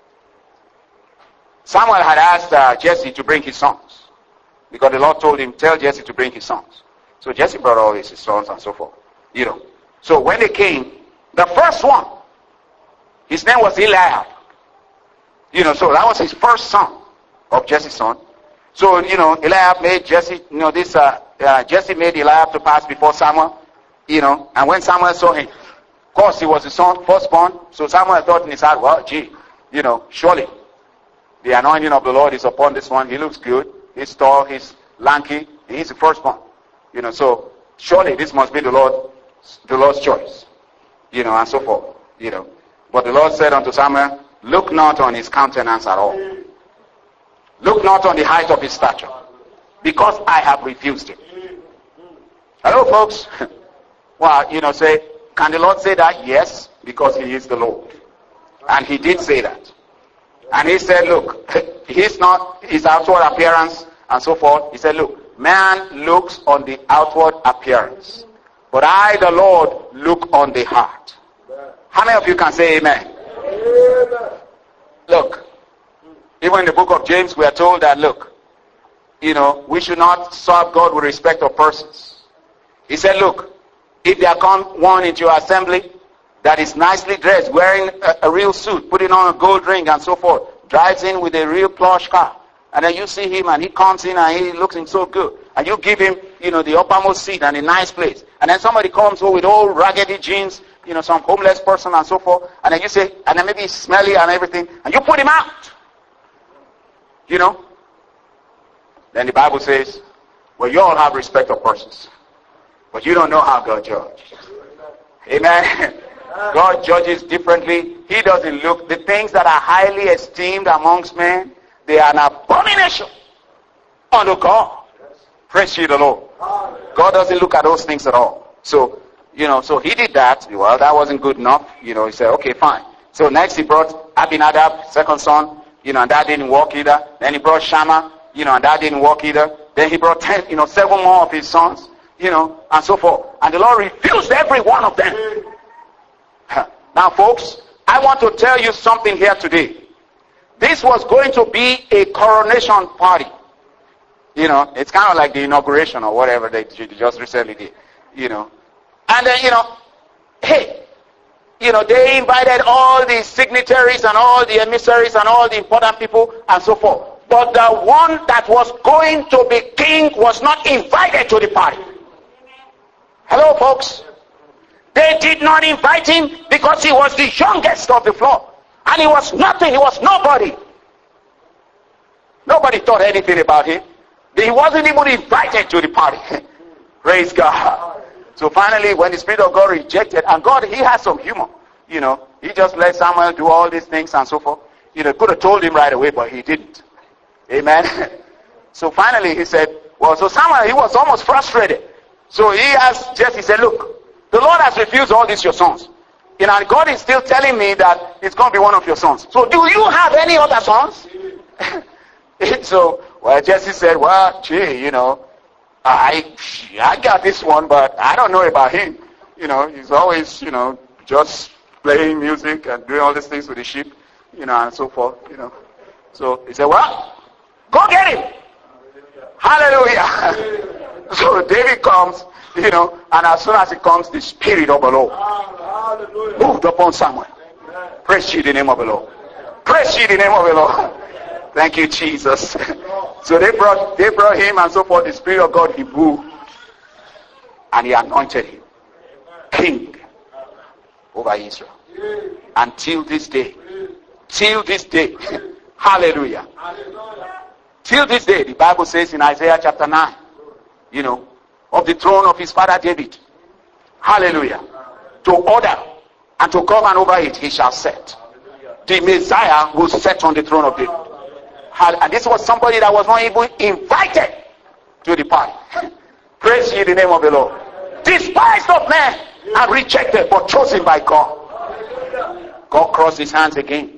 Samuel had asked uh, Jesse to bring his sons. Because the Lord told him, tell Jesse to bring his sons. So Jesse brought all his sons and so forth. You know. So when they came, the first one, his name was Eliab. You know, so that was his first son of Jesse's son. So, you know, Eliab made Jesse, you know, this, uh, uh, Jesse made Eliab to pass before Samuel, you know, and when Samuel saw him, of course he was the son, firstborn, so Samuel thought in his heart, well, gee, you know, surely the anointing of the Lord is upon this one. He looks good. He's tall. He's lanky. He's the firstborn. You know, so surely this must be the Lord, the Lord's choice. You know, and so forth. You know, but the Lord said unto Samuel, look not on his countenance at all. Look not on the height of his stature, because I have refused him. Hello, folks. Well, you know, say, can the Lord say that? Yes, because he is the Lord. And he did say that. And he said, look, he's not his outward appearance and so forth. He said, look, man looks on the outward appearance, but I, the Lord, look on the heart. How many of you can say amen? Amen. Look, even in the book of James, we are told that, look, you know, we should not serve God with respect of persons. He said, look, if there come one into your assembly that is nicely dressed, wearing a, a real suit, putting on a gold ring and so forth, drives in with a real plush car, and then you see him and he comes in and he looks in so good, and you give him, you know, the uppermost seat and a nice place, and then somebody comes over with old raggedy jeans, you know, some homeless person and so forth, and then you say, and then maybe he's smelly and everything, and you put him out. You know? Then the Bible says, well, you all have respect of persons, but you don't know how God judges. Amen? God judges differently. He doesn't look, the things that are highly esteemed amongst men, they are an abomination unto God. Praise ye the Lord. God doesn't look at those things at all. So, you know, so he did that. Well, that wasn't good enough. You know, he said, okay, fine. So next he brought Abinadab, second son. You know, and that didn't work either. Then he brought Shammah, you know, and that didn't work either. Then he brought ten, you know, seven more of his sons, you know, and so forth. And the Lord refused every one of them. Now, folks, I want to tell you something here today. This was going to be a coronation party. You know, it's kind of like the inauguration or whatever they just recently did, you know. And then, you know, hey, you know, they invited all the signatories and all the emissaries and all the important people and so forth. But the one that was going to be king was not invited to the party. Hello, folks. They did not invite him because he was the youngest of the flock. And he was nothing. He was nobody. Nobody thought anything about him. He wasn't even invited to the party. Praise God. So finally, when the Spirit of God rejected, and God, he has some humor. You know, he just let Samuel do all these things and so forth. You know, could have told him right away, but he didn't. Amen. So finally he said, well, so Samuel, he was almost frustrated. So he asked Jesse, he said, look, the Lord has refused all these your sons. You know, and God is still telling me that it's going to be one of your sons. So do you have any other sons? So, well, Jesse said, well, gee, you know, I, I got this one, but I don't know about him. You know, he's always, you know, just playing music and doing all these things with the sheep, you know, and so forth, you know. So he said, well, go get him. Hallelujah. So David comes, you know, and as soon as he comes, the Spirit of the Lord moved upon Samuel. Praise ye the name of the Lord. Praise ye the name of the Lord. Thank you, Jesus. So they brought they brought him, and so forth. The Spirit of God, he moved, and he anointed him king over Israel. Until this day. Till this day. Hallelujah. Till this day, the Bible says in Isaiah chapter nine, you know, of the throne of his father David. Hallelujah. To order and to govern over it, he shall set. The Messiah will set on the throne of David. And this was somebody that was not even invited to the party. Praise ye the name of the Lord. Despised of men and rejected, but chosen by God. God crossed his hands again.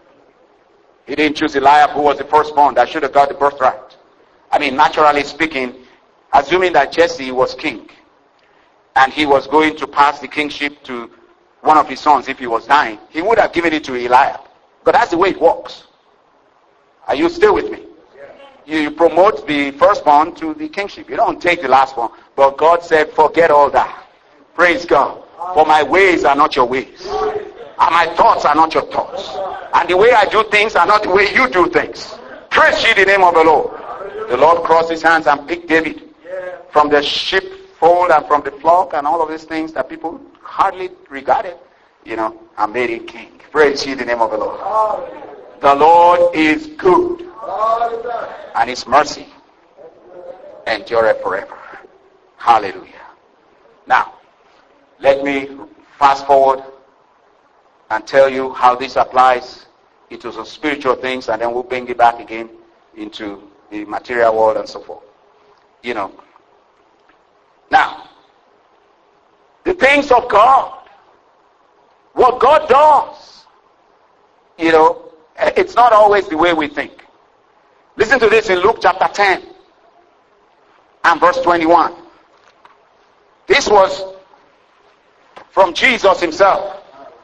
He didn't choose Eliab, who was the firstborn that should have got the birthright. I mean, naturally speaking, assuming that Jesse was king, and he was going to pass the kingship to one of his sons if he was dying, he would have given it to Eliab. But that's the way it works. Are you still with me? You promote the firstborn to the kingship. You don't take the lastborn. But God said, forget all that. Praise God. For my ways are not your ways. And my thoughts are not your thoughts. And the way I do things are not the way you do things. Praise ye the name of the Lord. The Lord crossed his hands and picked David from the sheepfold and from the flock and all of these things that people hardly regarded, you know, and made him king. Praise ye the name of the Lord. The Lord is good, and his mercy endureth forever. Hallelujah. Now, let me fast forward and tell you how this applies into some spiritual things, and then we'll bring it back again into the material world and so forth. You know. Now, the things of God, what God does, you know, it's not always the way we think. Listen to this in Luke chapter ten and verse twenty-one. This was from Jesus himself.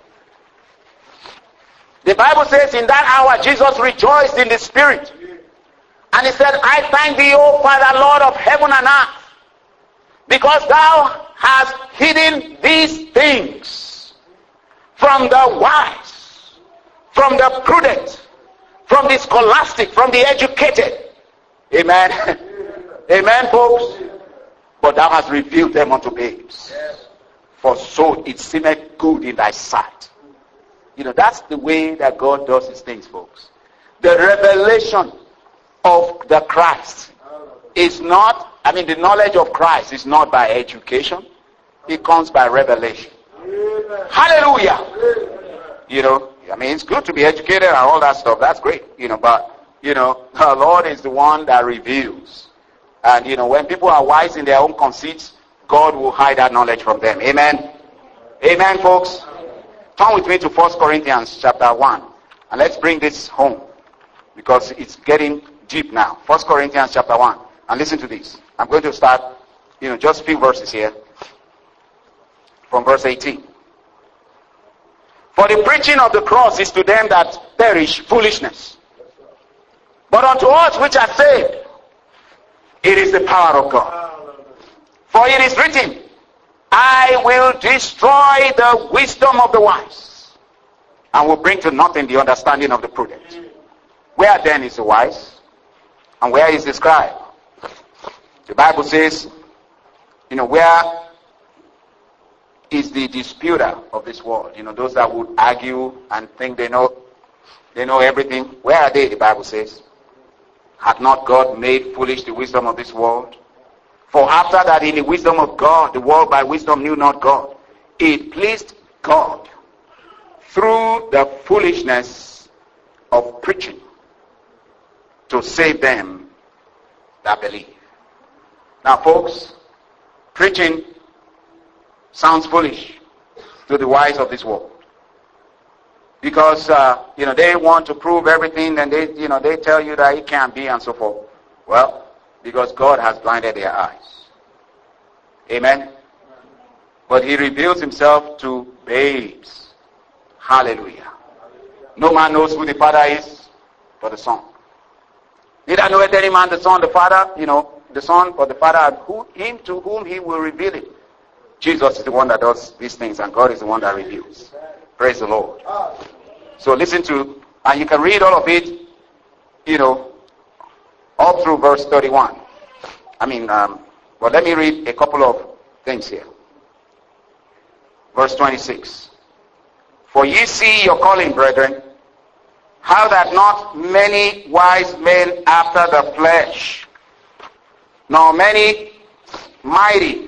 The Bible says, in that hour Jesus rejoiced in the Spirit. And he said, I thank thee, O Father, Lord of heaven and earth, because thou hast hidden these things from the wise, from the prudent, from the scholastic, from the educated. Amen. Amen, folks. But thou hast revealed them unto babes. For so it seemeth good in thy sight. You know, that's the way that God does his things, folks. The revelation of the Christ is not, I mean, the knowledge of Christ is not by education. It comes by revelation. Hallelujah. You know, I mean, it's good to be educated and all that stuff. That's great. You know, but, you know, the Lord is the one that reveals. And, you know, when people are wise in their own conceits, God will hide that knowledge from them. Amen. Amen, folks. Turn with me to First Corinthians chapter one. And let's bring this home, because it's getting deep now. First Corinthians chapter one. And listen to this. I'm going to start, you know, just a few verses here. From verse eighteen. For the preaching of the cross is to them that perish foolishness. But unto us which are saved, it is the power of God. For it is written, I will destroy the wisdom of the wise, and will bring to nothing the understanding of the prudent. Where then is the wise? And where is the scribe? The Bible says, you know, where is the disputer of this world? You know, those that would argue and think they know they know everything. Where are they, the Bible says? Hath not God made foolish the wisdom of this world? For after that in the wisdom of God, the world by wisdom knew not God. It pleased God through the foolishness of preaching to save them that believe. Now, folks, preaching sounds foolish to the wise of this world, because uh, you know, they want to prove everything, and they you know they tell you that it can't be and so forth. Well, because God has blinded their eyes. Amen. But he reveals himself to babes. Hallelujah. No man knows who the Father is but the Son. Neither knoweth any man the Son, the Father, you know, the Son or the Father, and who, him to whom he will reveal it. Jesus is the one that does these things, and God is the one that reveals. Praise the Lord. So listen to, and you can read all of it, you know, all through verse thirty-one. I mean, um, well, let me read a couple of things here. Verse twenty-six. For ye see your calling, brethren, how that not many wise men after the flesh, nor many mighty,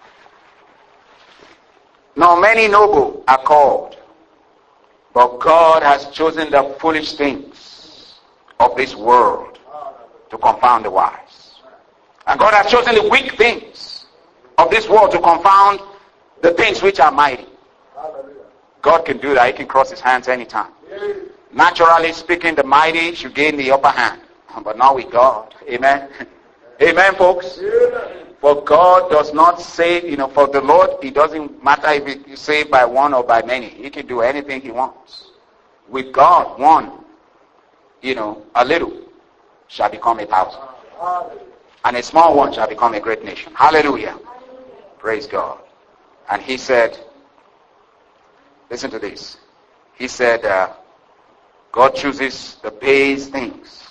nor many noble are called. But God has chosen the foolish things of this world to confound the wise. And God has chosen the weak things of this world to confound the things which are mighty. God can do that. He can cross his hands anytime. Naturally speaking, the mighty should gain the upper hand. But not with God. Amen. Amen, folks. For God does not save, you know, for the Lord, it doesn't matter if he's saved by one or by many. He can do anything he wants. With God, one, you know, a little shall become a thousand. And a small one shall become a great nation. Hallelujah. Praise God. And he said, listen to this. He said, uh, God chooses the base things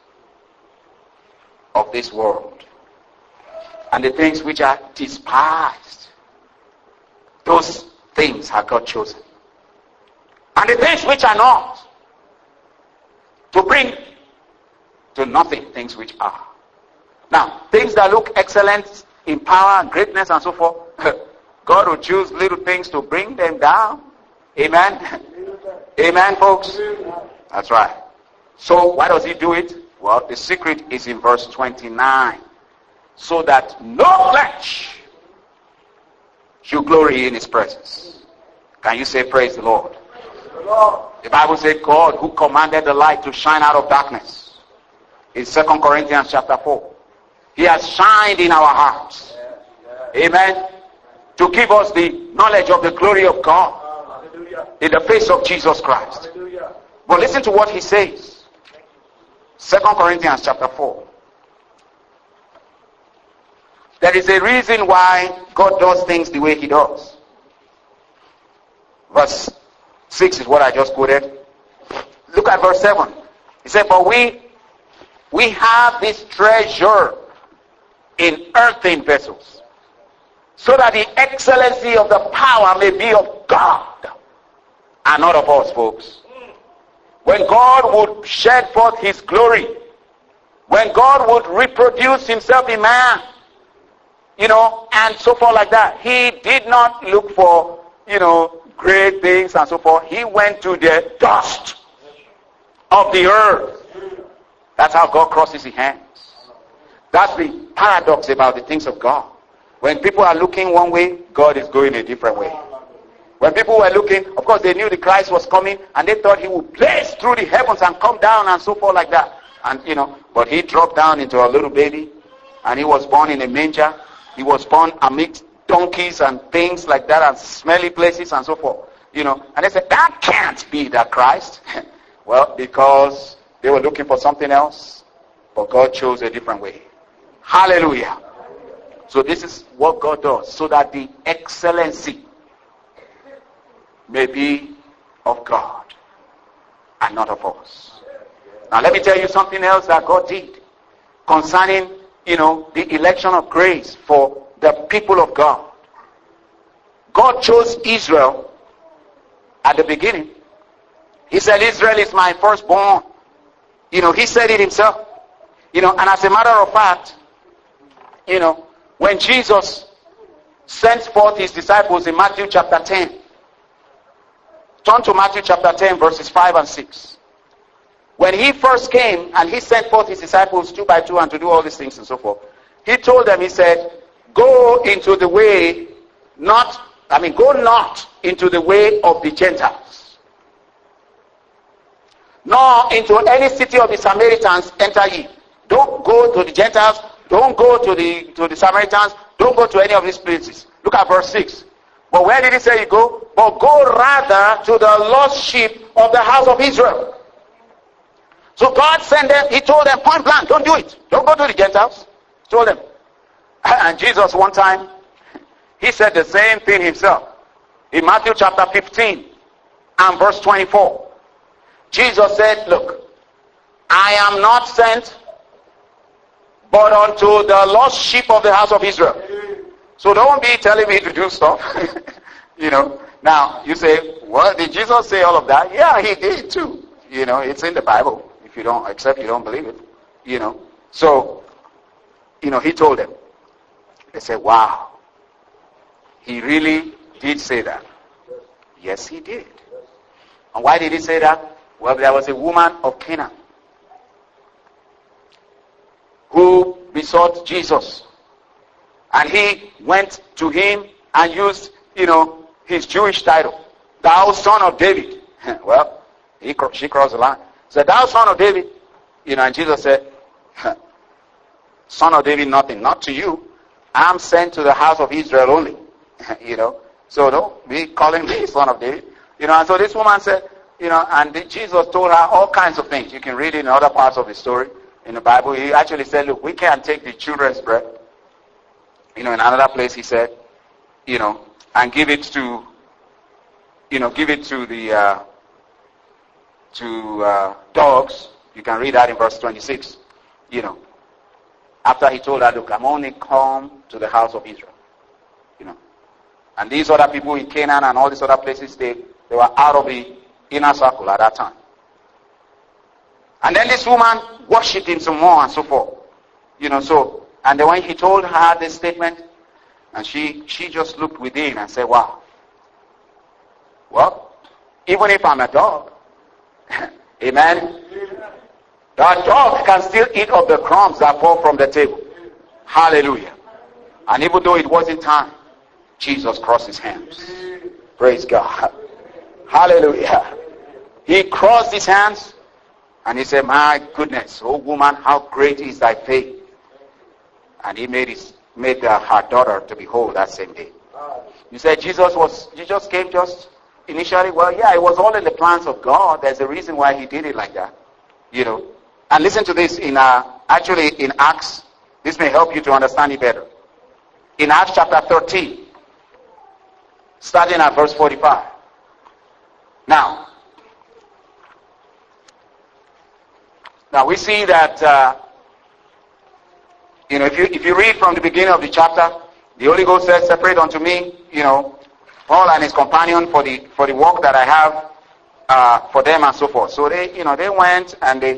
of this world and the things which are despised. Those things have God chosen. And the things which are not, to bring to nothing things which are. Now, things that look excellent in power and greatness and so forth, God will choose little things to bring them down. Amen? Amen, folks? That's right. So, why does he do it? Well, the secret is in verse twenty-nine. So that no flesh should glory in his presence. Can you say praise the Lord? Praise the Lord. The Bible says God who commanded the light to shine out of darkness. In Second Corinthians chapter four. He has shined in our hearts. Amen. To give us the knowledge of the glory of God in the face of Jesus Christ. But listen to what he says. Second Corinthians chapter four. There is a reason why God does things the way he does. Verse six is what I just quoted. Look at verse seven. He said, but we, we have this treasure in earthen vessels, so that the excellency of the power may be of God and not of us, folks. When God would shed forth his glory, when God would reproduce himself in man, you know, and so forth like that, he did not look for, you know, great things and so forth. He went to the dust of the earth. That's how God crosses his hands. That's the paradox about the things of God. When people are looking one way, God is going a different way. When people were looking, of course they knew the Christ was coming, and they thought he would blaze through the heavens and come down and so forth like that. And you know, but he dropped down into a little baby, and he was born in a manger. He was born amidst donkeys and things like that, and smelly places and so forth. You know, and they said, that can't be the Christ. Well, because they were looking for something else, but God chose a different way. Hallelujah. So this is what God does, so that the excellency may be of God and not of us. Now let me tell you something else that God did concerning, you know, the election of grace for the people of God. God chose Israel at the beginning. He said, Israel is my firstborn. You know, he said it himself. You know, and as a matter of fact, you know, when Jesus sent forth his disciples in Matthew chapter ten, turn to Matthew chapter ten, verses five and six. When he first came and he sent forth his disciples two by two and to do all these things and so forth, he told them, he said, go into the way, not, I mean, go not into the way of the Gentiles, nor into any city of the Samaritans enter ye. Don't go to the Gentiles, don't go to the to the Samaritans, don't go to any of these places. Look at verse six. But where did he say you go? But go rather to the lost sheep of the house of Israel. So God sent them, he told them point blank, don't do it. Don't go to the Gentiles. He told them. And Jesus one time, he said the same thing himself. In Matthew chapter fifteen and verse twenty-four. Jesus said, look, I am not sent but unto the lost sheep of the house of Israel. So don't be telling me to do stuff. You know. Now, you say, well, did Jesus say all of that? Yeah, he did too. You know, it's in the Bible. If you don't, except you don't believe it. You know. So, you know, he told them. They said, wow. He really did say that. Yes, he did. And why did he say that? Well, there was a woman of Canaan who besought Jesus. And he went to him and used, you know, his Jewish title. Thou son of David. Well, he, she crossed the line. Said, thou son of David. You know, and Jesus said, son of David, nothing. Not to you. I'm sent to the house of Israel only. You know. So don't be calling me son of David. You know, and so this woman said, you know, and Jesus told her all kinds of things. You can read it in other parts of the story in the Bible. He actually said, look, we can't take the children's bread. You know, in another place he said, you know, and give it to, you know, give it to the, uh, to uh, dogs. You can read that in verse twenty-six. You know, after he told her, look, I'm only come to the house of Israel. You know, and these other people in Canaan and all these other places, they, they were out of the inner circle at that time. And then this woman worshipped him some more and so forth. You know, so, and then when he told her this statement, and she, she just looked within and said, wow. Well, even if I'm a dog, amen, that dog can still eat of the crumbs that fall from the table. Hallelujah. And even though it wasn't time, Jesus crossed his hands. Praise God. Hallelujah. He crossed his hands and he said, my goodness, oh woman, how great is thy faith. And he made his made uh, her daughter to be whole that same day. You said Jesus was Jesus came just initially? Well, yeah, it was all in the plans of God. There's a reason why he did it like that. You know. And listen to this in uh, actually in Acts. This may help you to understand it better. In Acts chapter thirteen, starting at verse forty-five. Now, now we see that uh, you know if you if you read from the beginning of the chapter, the Holy Ghost says, "Separate unto me, you know, Paul and his companion for the for the work that I have uh, for them and so forth." So they, you know, they went and they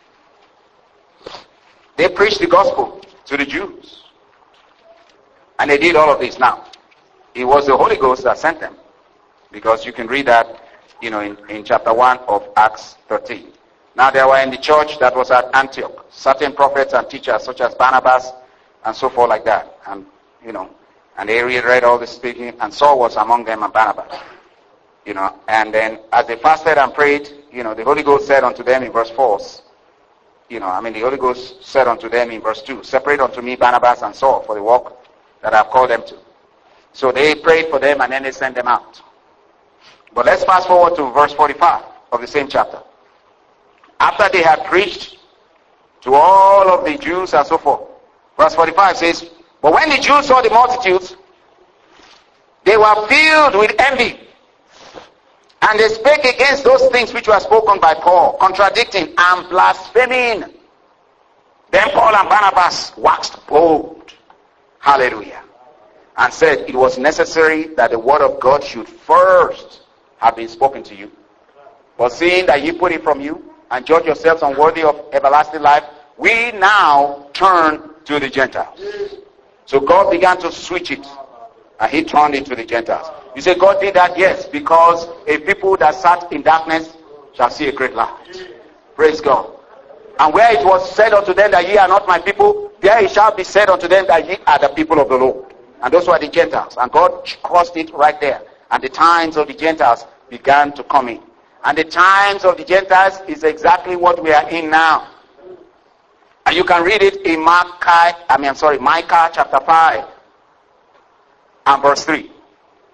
they preached the gospel to the Jews, and they did all of this. Now, it was the Holy Ghost that sent them, because you can read that, you know, in, in chapter one of Acts thirteen. Now there were in the church that was at Antioch certain prophets and teachers such as Barnabas and so forth like that. And, you know, and they read all this speaking, and Saul was among them and Barnabas. You know, and then as they fasted and prayed, you know, the Holy Ghost said unto them in verse four, you know, I mean the Holy Ghost said unto them in verse two, "Separate unto me Barnabas and Saul for the work that I have called them to." So they prayed for them and then they sent them out. But let's fast forward to verse forty-five of the same chapter. After they had preached to all of the Jews and so forth, verse forty-five says, "But when the Jews saw the multitudes, they were filled with envy, and they spake against those things which were spoken by Paul, contradicting and blaspheming. Then Paul and Barnabas waxed bold." Hallelujah. "And said, it was necessary that the word of God should first have been spoken to you. But seeing that ye put it from you, and judge yourselves unworthy of everlasting life, we now turn to the Gentiles." So God began to switch it, and he turned it to the Gentiles. You say God did that? Yes, because a people that sat in darkness shall see a great light. Praise God. And where it was said unto them that ye are not my people, there it shall be said unto them that ye are the people of the Lord. And those were the Gentiles. And God crossed it right there. And the times of the Gentiles began to come in. And the times of the Gentiles is exactly what we are in now. And you can read it in Mark, I mean, I'm sorry, Micah chapter five and verse three.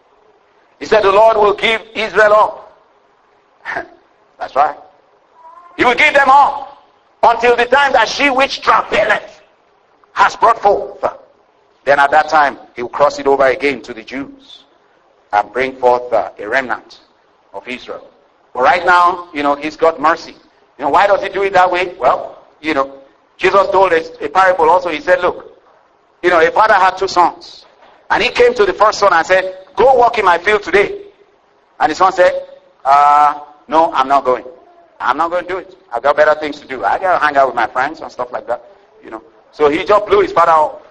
He said, "The Lord will give Israel up." That's right. He will give them up until the time that she which travaileth has brought forth. Then at that time, he will cross it over again to the Jews and bring forth uh, a remnant of Israel. But right now, you know, he's got mercy. You know, why does he do it that way? Well, you know, Jesus told a, a parable also. He said, look, you know, a father had two sons. And he came to the first son and said, go walk in my field today. And the son said, uh, no, I'm not going. I'm not going to do it. I've got better things to do. I got to hang out with my friends and stuff like that. You know. So he just blew his father off.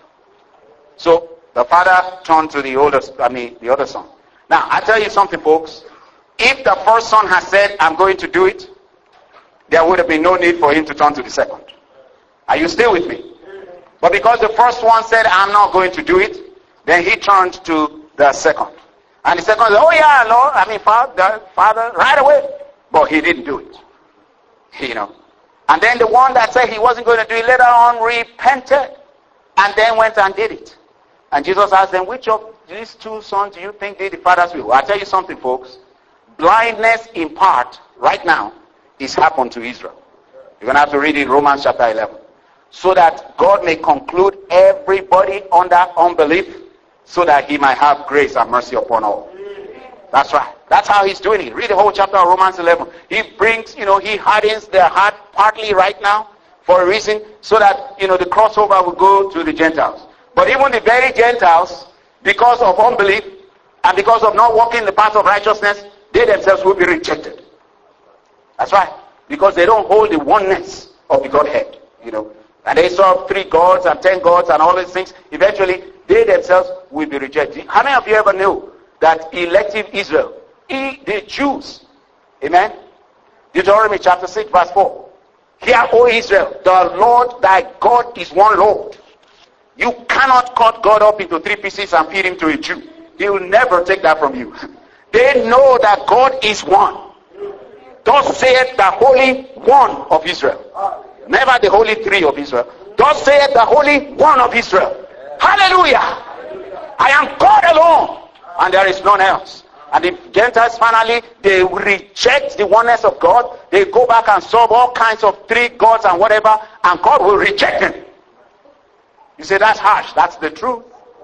So the father turned to the oldest, I mean, the other son. Now, I tell you something, folks. If the first son had said, I'm going to do it, there would have been no need for him to turn to the second. Are you still with me? But because the first one said, I'm not going to do it, then he turned to the second. And the second said, oh yeah, Lord, I mean, father, father, right away. But he didn't do it. You know. And then the one that said he wasn't going to do it later on repented and then went and did it. And Jesus asked them, which of these two sons do you think did the father's will? I'll tell you something, folks. Blindness in part, right now, is happened to Israel. You're going to have to read in Romans chapter eleven. So that God may conclude everybody under unbelief, so that he might have grace and mercy upon all. That's right. That's how he's doing it. Read the whole chapter of Romans eleven. He brings, you know, he hardens their heart partly right now for a reason, so that, you know, the crossover will go to the Gentiles. But even the very Gentiles, because of unbelief and because of not walking the path of righteousness, they themselves will be rejected. That's right. Because they don't hold the oneness of the Godhead, you know. And they serve three gods and ten gods and all these things. Eventually, they themselves will be rejected. How many of you ever knew that elective Israel, the Jews, amen? Deuteronomy chapter six verse four. Hear, O Israel, the Lord thy God is one Lord. You cannot cut God up into three pieces and feed him to a Jew. He will never take that from you. They know that God is one. Thus saith the Holy One of Israel. Never the Holy Three of Israel. Thus saith the Holy One of Israel. Hallelujah. I am God alone, and there is none else. And the Gentiles finally, they reject the oneness of God. They go back and serve all kinds of three gods and whatever, and God will reject them. You say, that's harsh. That's the truth.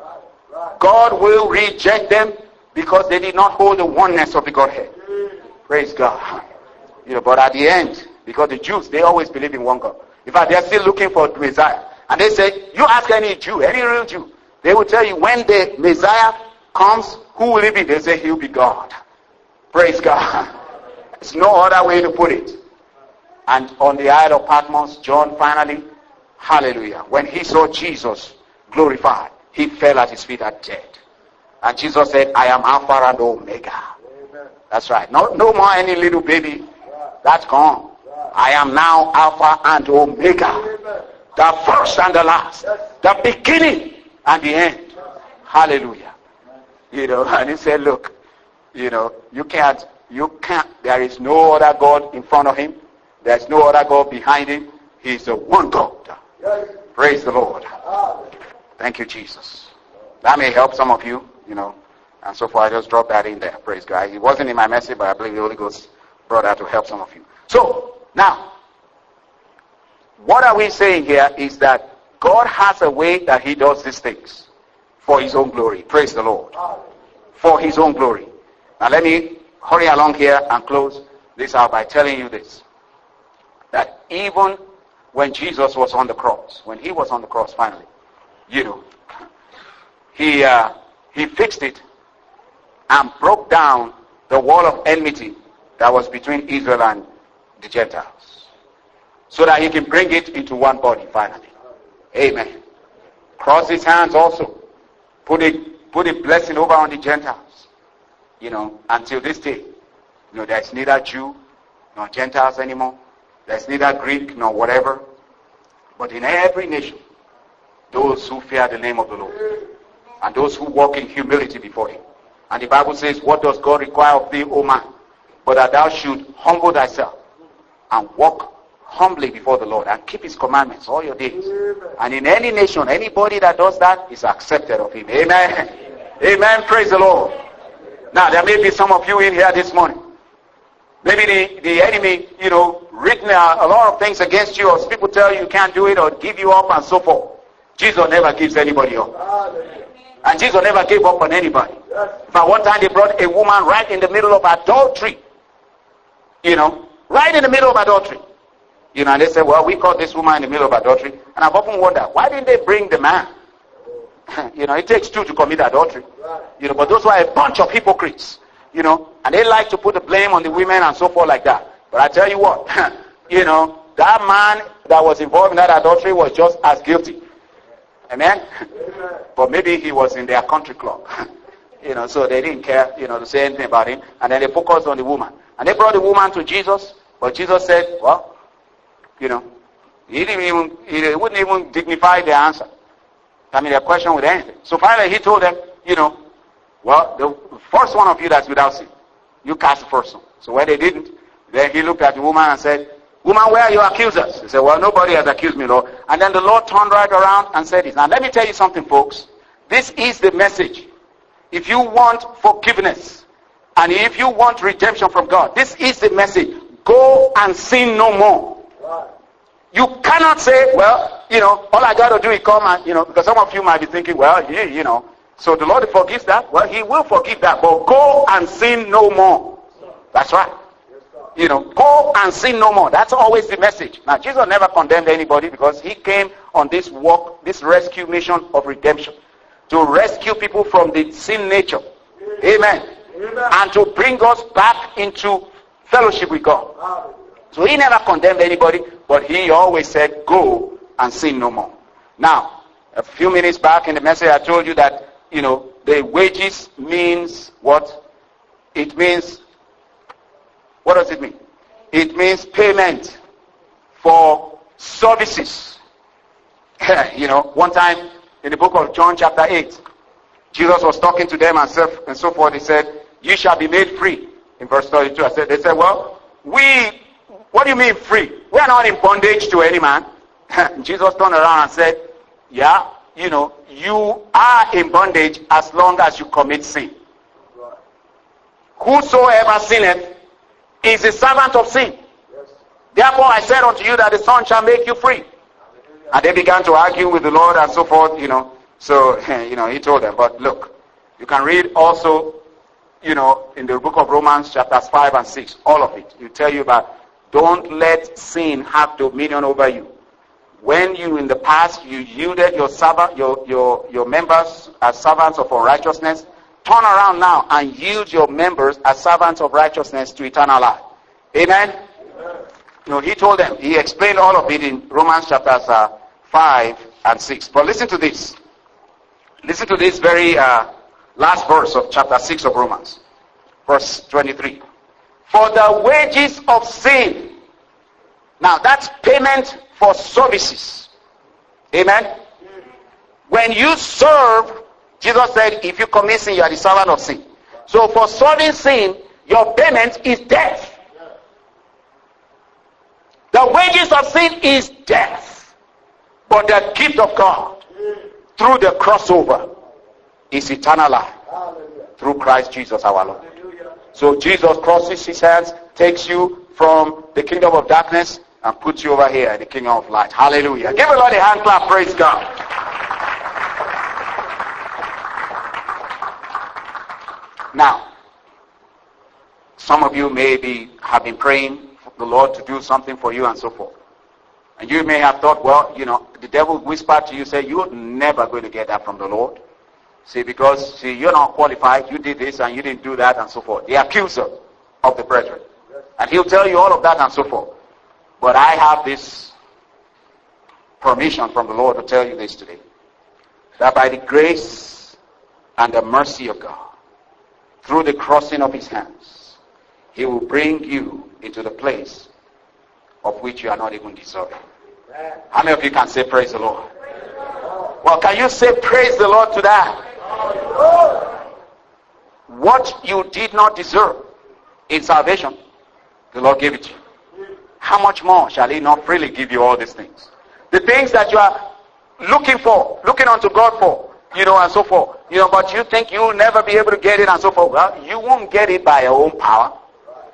God will reject them because they did not hold the oneness of the Godhead. Praise God. You know, but at the end, because the Jews, they always believe in one God. In fact, they're still looking for Messiah. And they say, you ask any Jew, any real Jew, they will tell you when the Messiah comes, who will he be? They say he'll be God. Praise God. There's no other way to put it. And on the Isle of Patmos, John finally, hallelujah, when he saw Jesus glorified, he fell at his feet and dead. And Jesus said, I am Alpha and Omega. Amen. That's right. No, no more any little baby. That's gone. I am now Alpha and Omega. Amen. The first and the last. Yes. The beginning and the end. Hallelujah. You know, and he said, look, you know, you can't, you can't, there is no other God in front of him. There's no other God behind him. He's the one God. Yes. Praise the Lord. Thank you, Jesus. That may help some of you, you know. And so far, I just dropped that in there. Praise God. It wasn't in my message, but I believe the Holy Ghost brought that to help some of you. So, now, what are we saying here is that God has a way that he does these things for his own glory. Praise the Lord. For his own glory. Now, let me hurry along here and close this out by telling you this. That even when Jesus was on the cross, when he was on the cross finally, you know, he uh, he fixed it and broke down the wall of enmity that was between Israel and the Gentiles, so that he can bring it into one body finally. Amen. Cross his hands also, put it put a blessing over on the Gentiles, you know, until this day. You know, there's neither Jew nor Gentiles anymore. There's neither Greek nor whatever. But in every nation, those who fear the name of the Lord, and those who walk in humility before him. And the Bible says, what does God require of thee, O man? But that thou should humble thyself and walk humbly before the Lord and keep his commandments all your days. And in any nation, anybody that does that is accepted of him. Amen. Amen. Amen. Praise the Lord. Now, there may be some of you in here this morning. Maybe the, the enemy, you know, written a, a lot of things against you, or people tell you you can't do it, or give you up, and so forth. Jesus never gives anybody up. And Jesus never gave up on anybody. But one time they brought a woman right in the middle of adultery. You know, right in the middle of adultery. You know, and they said, well, we caught this woman in the middle of adultery. And I've often wondered, why didn't they bring the man? You know, it takes two to commit adultery. You know, but those were a bunch of hypocrites. You know, and they like to put the blame on the women and so forth like that. But I tell you what, you know, that man that was involved in that adultery was just as guilty. Amen? Amen. But maybe he was in their country club. You know, so they didn't care, you know, to say anything about him. And then they focused on the woman. And they brought the woman to Jesus. But Jesus said, well, you know, he didn't even, he wouldn't even dignify the answer. I mean, their question with anything. So finally he told them, you know, well, the first one of you that's without sin, you cast the first one. So when they didn't, then he looked at the woman and said, woman, where are your accusers? He said, well, nobody has accused me, Lord. And then the Lord turned right around and said this. Now let me tell you something, folks. This is the message. If you want forgiveness, and if you want redemption from God, this is the message. Go and sin no more. You cannot say, well, you know, all I got to do is come and, you know, because some of you might be thinking, well, yeah, you know, so the Lord forgives that. Well, he will forgive that. But go and sin no more. That's right. You know, go and sin no more. That's always the message. Now, Jesus never condemned anybody because he came on this walk, this rescue mission of redemption. To rescue people from the sin nature. Amen. Amen. And to bring us back into fellowship with God. So he never condemned anybody, but he always said, go and sin no more. Now, a few minutes back in the message I told you that, you know, the wages means what? It means, what does it mean? It means payment for services. You know, one time in the book of John chapter eight, Jesus was talking to them and so, and so forth. He said, you shall be made free. In verse thirty-two, I said, they said, well, we, what do you mean free? We are not in bondage to any man. Jesus turned around and said, yeah, you know, you are in bondage as long as you commit sin. Right. Whosoever sinneth is a servant of sin. Yes. Therefore I said unto you that the Son shall make you free. Hallelujah. And they began to argue with the Lord and so forth, you know. So, you know, he told them, but look, you can read also, you know, in the book of Romans chapters five and six, all of it. You tell you about, don't let sin have dominion over you. When you in the past you yielded your servant, your your your members as servants of unrighteousness, turn around now and yield your members as servants of righteousness to eternal life. Amen. Amen. You know, he told them, he explained all of it in Romans chapters uh, five and six. But listen to this. Listen to this very uh, last verse of chapter six of Romans, verse twenty-three. For the wages of sin. Now that's payment for services. Amen. When you serve, Jesus said, if you commit sin, you are the servant of sin. So for serving sin, your payment is death. The wages of sin is death. But the gift of God, through the crossover, is eternal life. Through Christ Jesus our Lord. So Jesus crosses his hands, takes you from the kingdom of darkness, and puts you over here in the kingdom of light. Hallelujah. Give the Lord a hand clap. Praise God. Now, some of you may be, have been praying for the Lord to do something for you and so forth. And you may have thought, well, you know, the devil whispered to you, say, you're never going to get that from the Lord. See, because, see, you're not qualified. You did this and you didn't do that and so forth. The accuser of the brethren. And he'll tell you all of that and so forth. But I have this permission from the Lord to tell you this today. That by the grace and the mercy of God, through the crossing of his hands, he will bring you into the place of which you are not even deserving. How many of you can say praise the Lord? Well, can you say praise the Lord to that? What you did not deserve in salvation, the Lord gave it to you. How much more shall he not freely give you all these things? The things that you are looking for, looking unto God for, you know, and so forth. You know, but you think you'll never be able to get it and so forth. Well, you won't get it by your own power.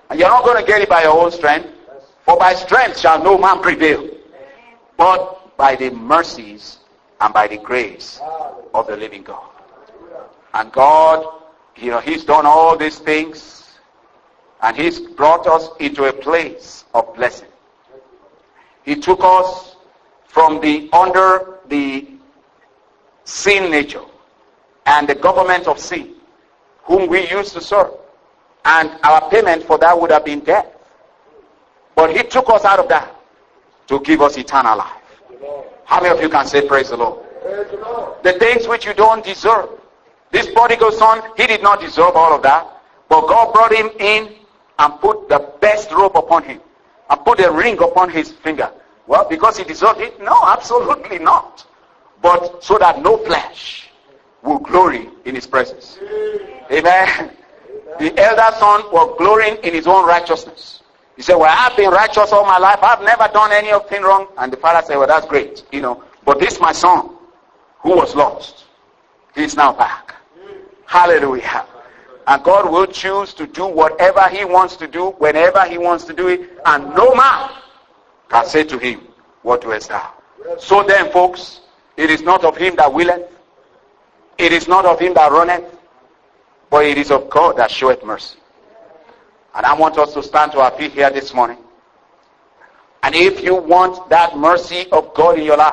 And you're not going to get it by your own strength. For by strength shall no man prevail. But by the mercies and by the grace of the living God. And God, you know, he's done all these things. And he's brought us into a place of blessing. He took us from the under the sin nature and the government of sin, whom we used to serve. And our payment for that would have been death. But he took us out of that to give us eternal life. How many of you can say praise the Lord? Praise the Lord. The things which you don't deserve. This prodigal son, he did not deserve all of that. But God brought him in and put the best robe upon him. And put a ring upon his finger. Well, because he deserved it? No, absolutely not. But so that no flesh will glory in his presence. Amen. The elder son was glorying in his own righteousness. He said, well, I've been righteous all my life. I've never done anything wrong. And the father said, well, that's great. You know, but this my son who was lost, he's now back. Hallelujah. And God will choose to do whatever he wants to do, whenever he wants to do it. And no man can say to him, what doest thou? So then, folks, it is not of him that willeth. It is not of him that runneth. But it is of God that showeth mercy. And I want us to stand to our feet here this morning. And if you want that mercy of God in your life,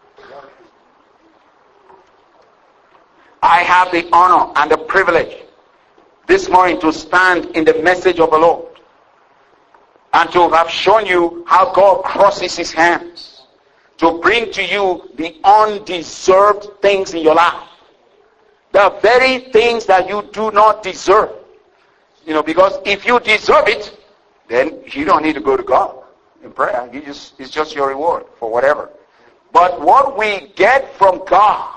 I have the honor and the privilege this morning to stand in the message of the Lord and to have shown you how God crosses his hands to bring to you the undeserved things in your life. The very things that you do not deserve. You know, because if you deserve it, then you don't need to go to God in prayer. You just, it's just your reward for whatever. But what we get from God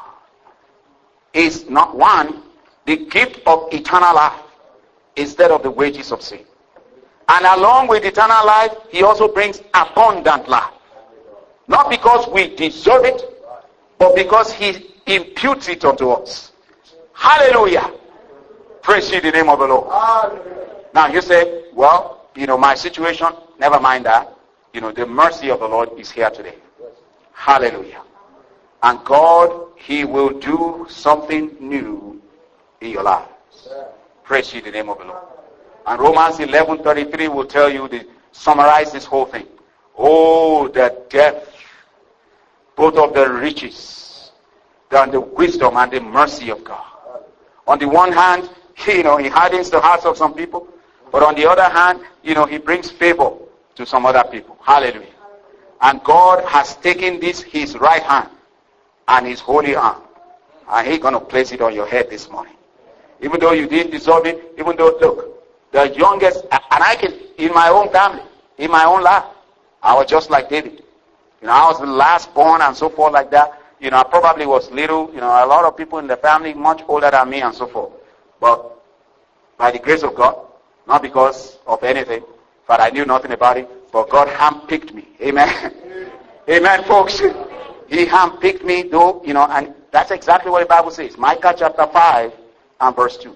is not one, the gift of eternal life instead of the wages of sin. And along with eternal life, he also brings abundant life. Not because we deserve it, but because he imputes it unto us. Hallelujah. Praise ye the name of the Lord. Now you say, well, you know, my situation, never mind that. You know, the mercy of the Lord is here today. Hallelujah. And God, he will do something new in your lives. Praise ye the name of the Lord. And Romans eleven thirty-three will tell you, the, summarize this whole thing. Oh, the depth, both of the riches, and the wisdom and the mercy of God. On the one hand, you know, he hardens the hearts of some people. But on the other hand, you know, he brings favor to some other people. Hallelujah. And God has taken this, his right hand and his holy arm. And he's going to place it on your head this morning. Even though you didn't deserve it, even though, look, the youngest, and I can, in my own family, in my own life, I was just like David. You know, I was the last born and so forth like that. You know, I probably was little, you know, a lot of people in the family much older than me and so forth. But by the grace of God, not because of anything, but I knew nothing about it, but God handpicked me. Amen. Amen, folks. He handpicked me, though, you know, and that's exactly what the Bible says. Micah chapter five and verse two.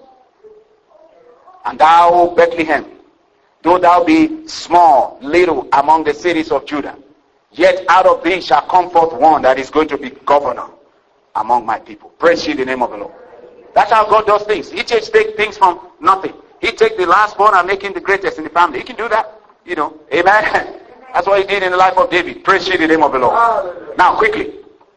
And thou, Bethlehem, though thou be small, little among the cities of Judah, yet out of thee shall come forth one that is going to be governor among my people. Praise ye the name of the Lord. That's how God does things. He just takes things from nothing. He takes the last born and make him the greatest in the family. He can do that. You know. Amen. That's what he did in the life of David. Praise ye the name of the Lord. Now, quickly,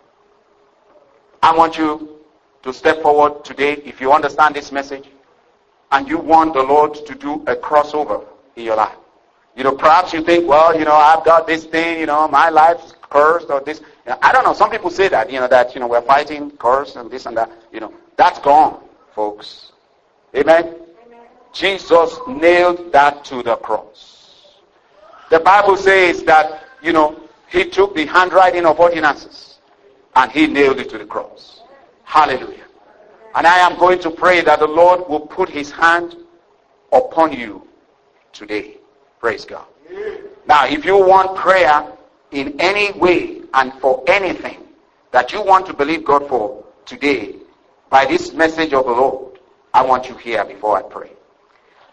I want you to step forward today if you understand this message and you want the Lord to do a crossover in your life. You know, perhaps you think, well, you know, I've got this thing, you know, my life's cursed or this. You know, I don't know. Some people say that, you know, that, you know, we're fighting curse and this and that. You know, that's gone, folks. Amen? Amen. Jesus nailed that to the cross. The Bible says that, you know, he took the handwriting of ordinances and he nailed it to the cross. Hallelujah. And I am going to pray that the Lord will put his hand upon you today. Praise God. Now, if you want prayer in any way and for anything that you want to believe God for today, by this message of the Lord, I want you here before I pray.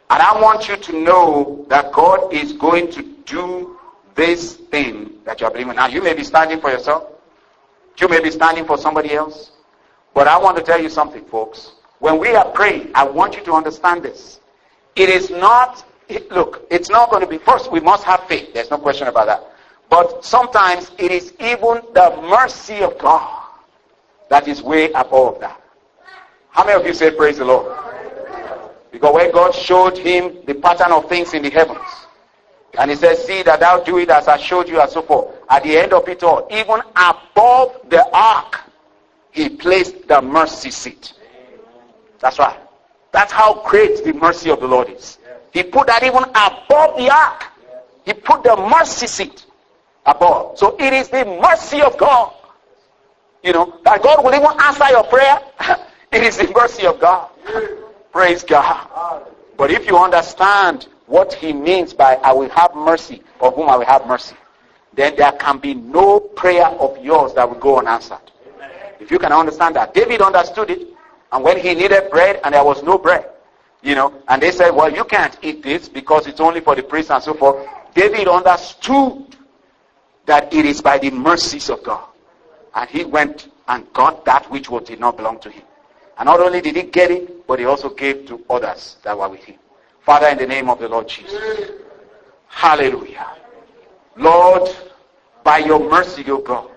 And I want you to know that God is going to do this thing that you are believing. Now, you may be standing for yourself. You may be standing for somebody else. But I want to tell you something, folks. When we are praying, I want you to understand this. It is not, it, look, it's not going to be, first, we must have faith. There's no question about that. But sometimes it is even the mercy of God that is way above that. How many of you say praise the Lord? Because when God showed him the pattern of things in the heavens, and he said, see that thou do it as I showed you and so forth. At the end of it all, even above the ark, he placed the mercy seat. That's right. That's how great the mercy of the Lord is. He put that even above the ark. He put the mercy seat above. So it is the mercy of God. You know, that God will even answer your prayer. It is the mercy of God. Praise God. But if you understand what he means by I will have mercy of whom I will have mercy, then there can be no prayer of yours that will go unanswered. If you can understand that. David understood it. And when he needed bread and there was no bread, you know, and they said, well, you can't eat this because it's only for the priests and so forth. David understood that it is by the mercies of God. And he went and got that which did not belong to him. And not only did he get it, but he also gave to others that were with him. Father, in the name of the Lord Jesus. Hallelujah. Lord, by your mercy, O God.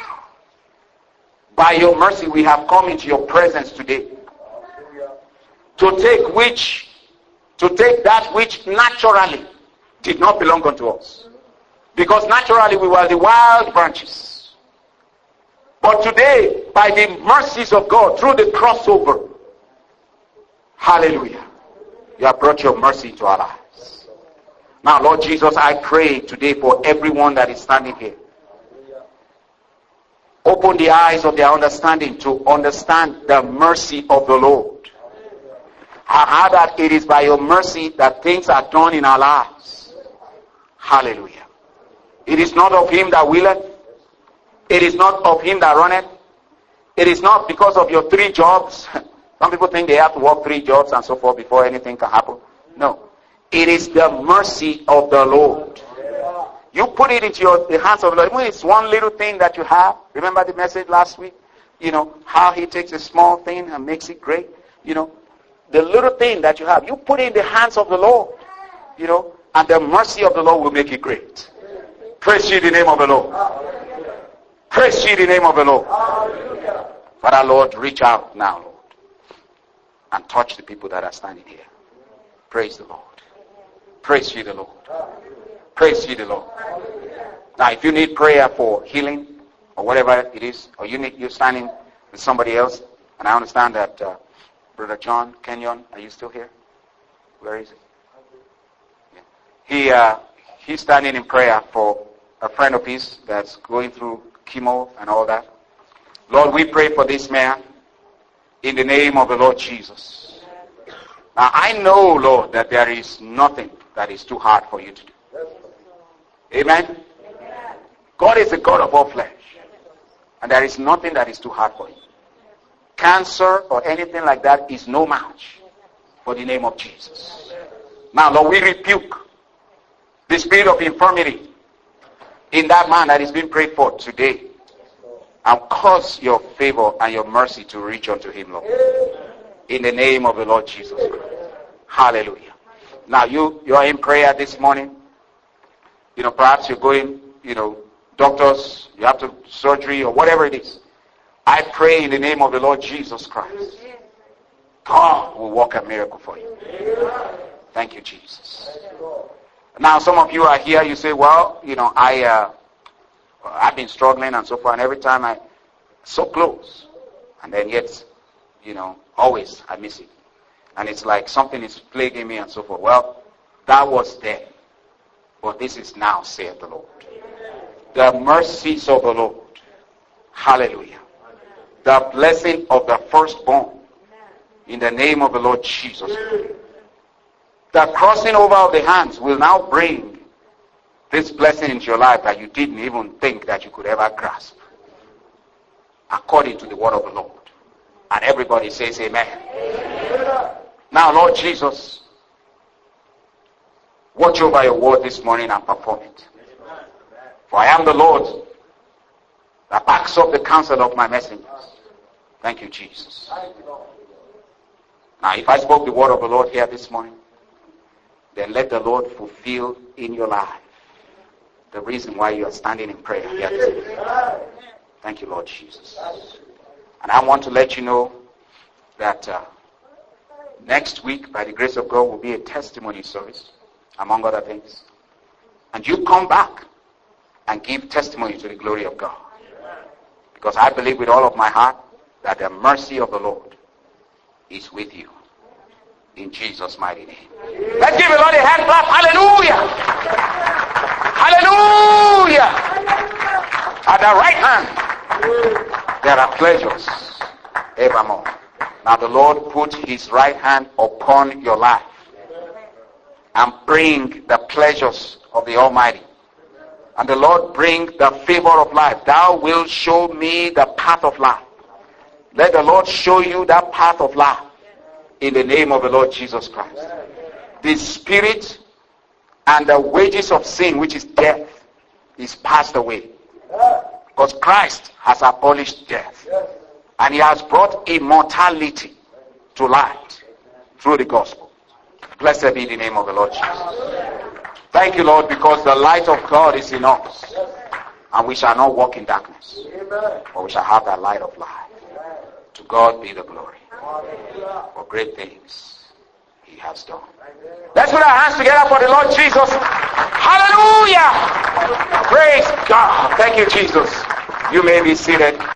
By your mercy, we have come into your presence today. To take which, to take that which naturally did not belong unto us. Because naturally we were the wild branches. But today, by the mercies of God, through the crossover, hallelujah, you have brought your mercy into our lives. Now, Lord Jesus, I pray today for everyone that is standing here. Open the eyes of their understanding to understand the mercy of the Lord. How that it is by your mercy that things are done in our lives. Hallelujah. It is not of him that willeth. It is not of him that runneth. It is not because of your three jobs. Some people think they have to work three jobs and so forth before anything can happen. No. It is the mercy of the Lord. You put it into your, the hands of the Lord. Even it's one little thing that you have. Remember the message last week? You know, how he takes a small thing and makes it great. You know, the little thing that you have, you put it in the hands of the Lord. You know, and the mercy of the Lord will make it great. Praise ye the name of the Lord. Praise ye the name of the Lord. Father, Lord, reach out now, Lord, and touch the people that are standing here. Praise the Lord. Praise ye the Lord. Praise ye the Lord. Now, if you need prayer for healing or whatever it is, or you need, you're standing with somebody else, and I understand that uh, Brother John Kenyon, are you still here? Where is he? Yeah. He uh, he's standing in prayer for a friend of his that's going through chemo and all that. Lord, we pray for this man in the name of the Lord Jesus. Now, I know, Lord, that there is nothing that is too hard for you to do. Amen? Amen. God is the God of all flesh. And there is nothing that is too hard for him. Cancer or anything like that is no match for the name of Jesus. Now, Lord, we rebuke the spirit of infirmity in that man that is being prayed for today. And cause your favor and your mercy to reach unto him, Lord. In the name of the Lord Jesus Christ. Hallelujah. Now, you, you are in prayer this morning. You know, perhaps you're going, you know, doctors, you have to surgery or whatever it is. I pray in the name of the Lord Jesus Christ. God will work a miracle for you. Thank you, Jesus. Now, some of you are here, you say, well, you know, I, uh, I've been struggling and so forth, and every time I, so close. And then yet, you know, always I miss it. And it's like something is plaguing me and so forth. Well, that was there. But this is now, saith the Lord. The mercies of the Lord. Hallelujah. The blessing of the firstborn. In the name of the Lord Jesus. The crossing over of the hands will now bring this blessing into your life that you didn't even think that you could ever grasp. According to the word of the Lord. And everybody says amen. Amen. Now, Lord Jesus, Watch over your word this morning and perform it. For I am the Lord that backs up the counsel of my messengers. Thank you, Jesus. Now, if I spoke the word of the Lord here this morning, then let the Lord fulfill in your life the reason why you are standing in prayer here this morning. Thank you, Lord Jesus. And I want to let you know that uh, next week, by the grace of God, will be a testimony service, among other things. And you come back and give testimony to the glory of God. Because I believe with all of my heart that the mercy of the Lord is with you. In Jesus' mighty name. Let's give the Lord a hand clap. Hallelujah! Hallelujah! At the right hand, there are pleasures evermore. Now the Lord put his right hand upon your life and bring the pleasures of the Almighty. And the Lord bring the favor of life. Thou wilt show me the path of life. Let the Lord show you that path of life in the name of the Lord Jesus Christ. The spirit and the wages of sin, which is death, is passed away. Because Christ has abolished death. And he has brought immortality to light through the gospel. Blessed be the name of the Lord Jesus. Thank you, Lord, because the light of God is in us. And we shall not walk in darkness. But we shall have the light of life. To God be the glory. For great things he has done. Let's put our hands together for the Lord Jesus. Hallelujah! Praise God. Thank you, Jesus. You may be seated.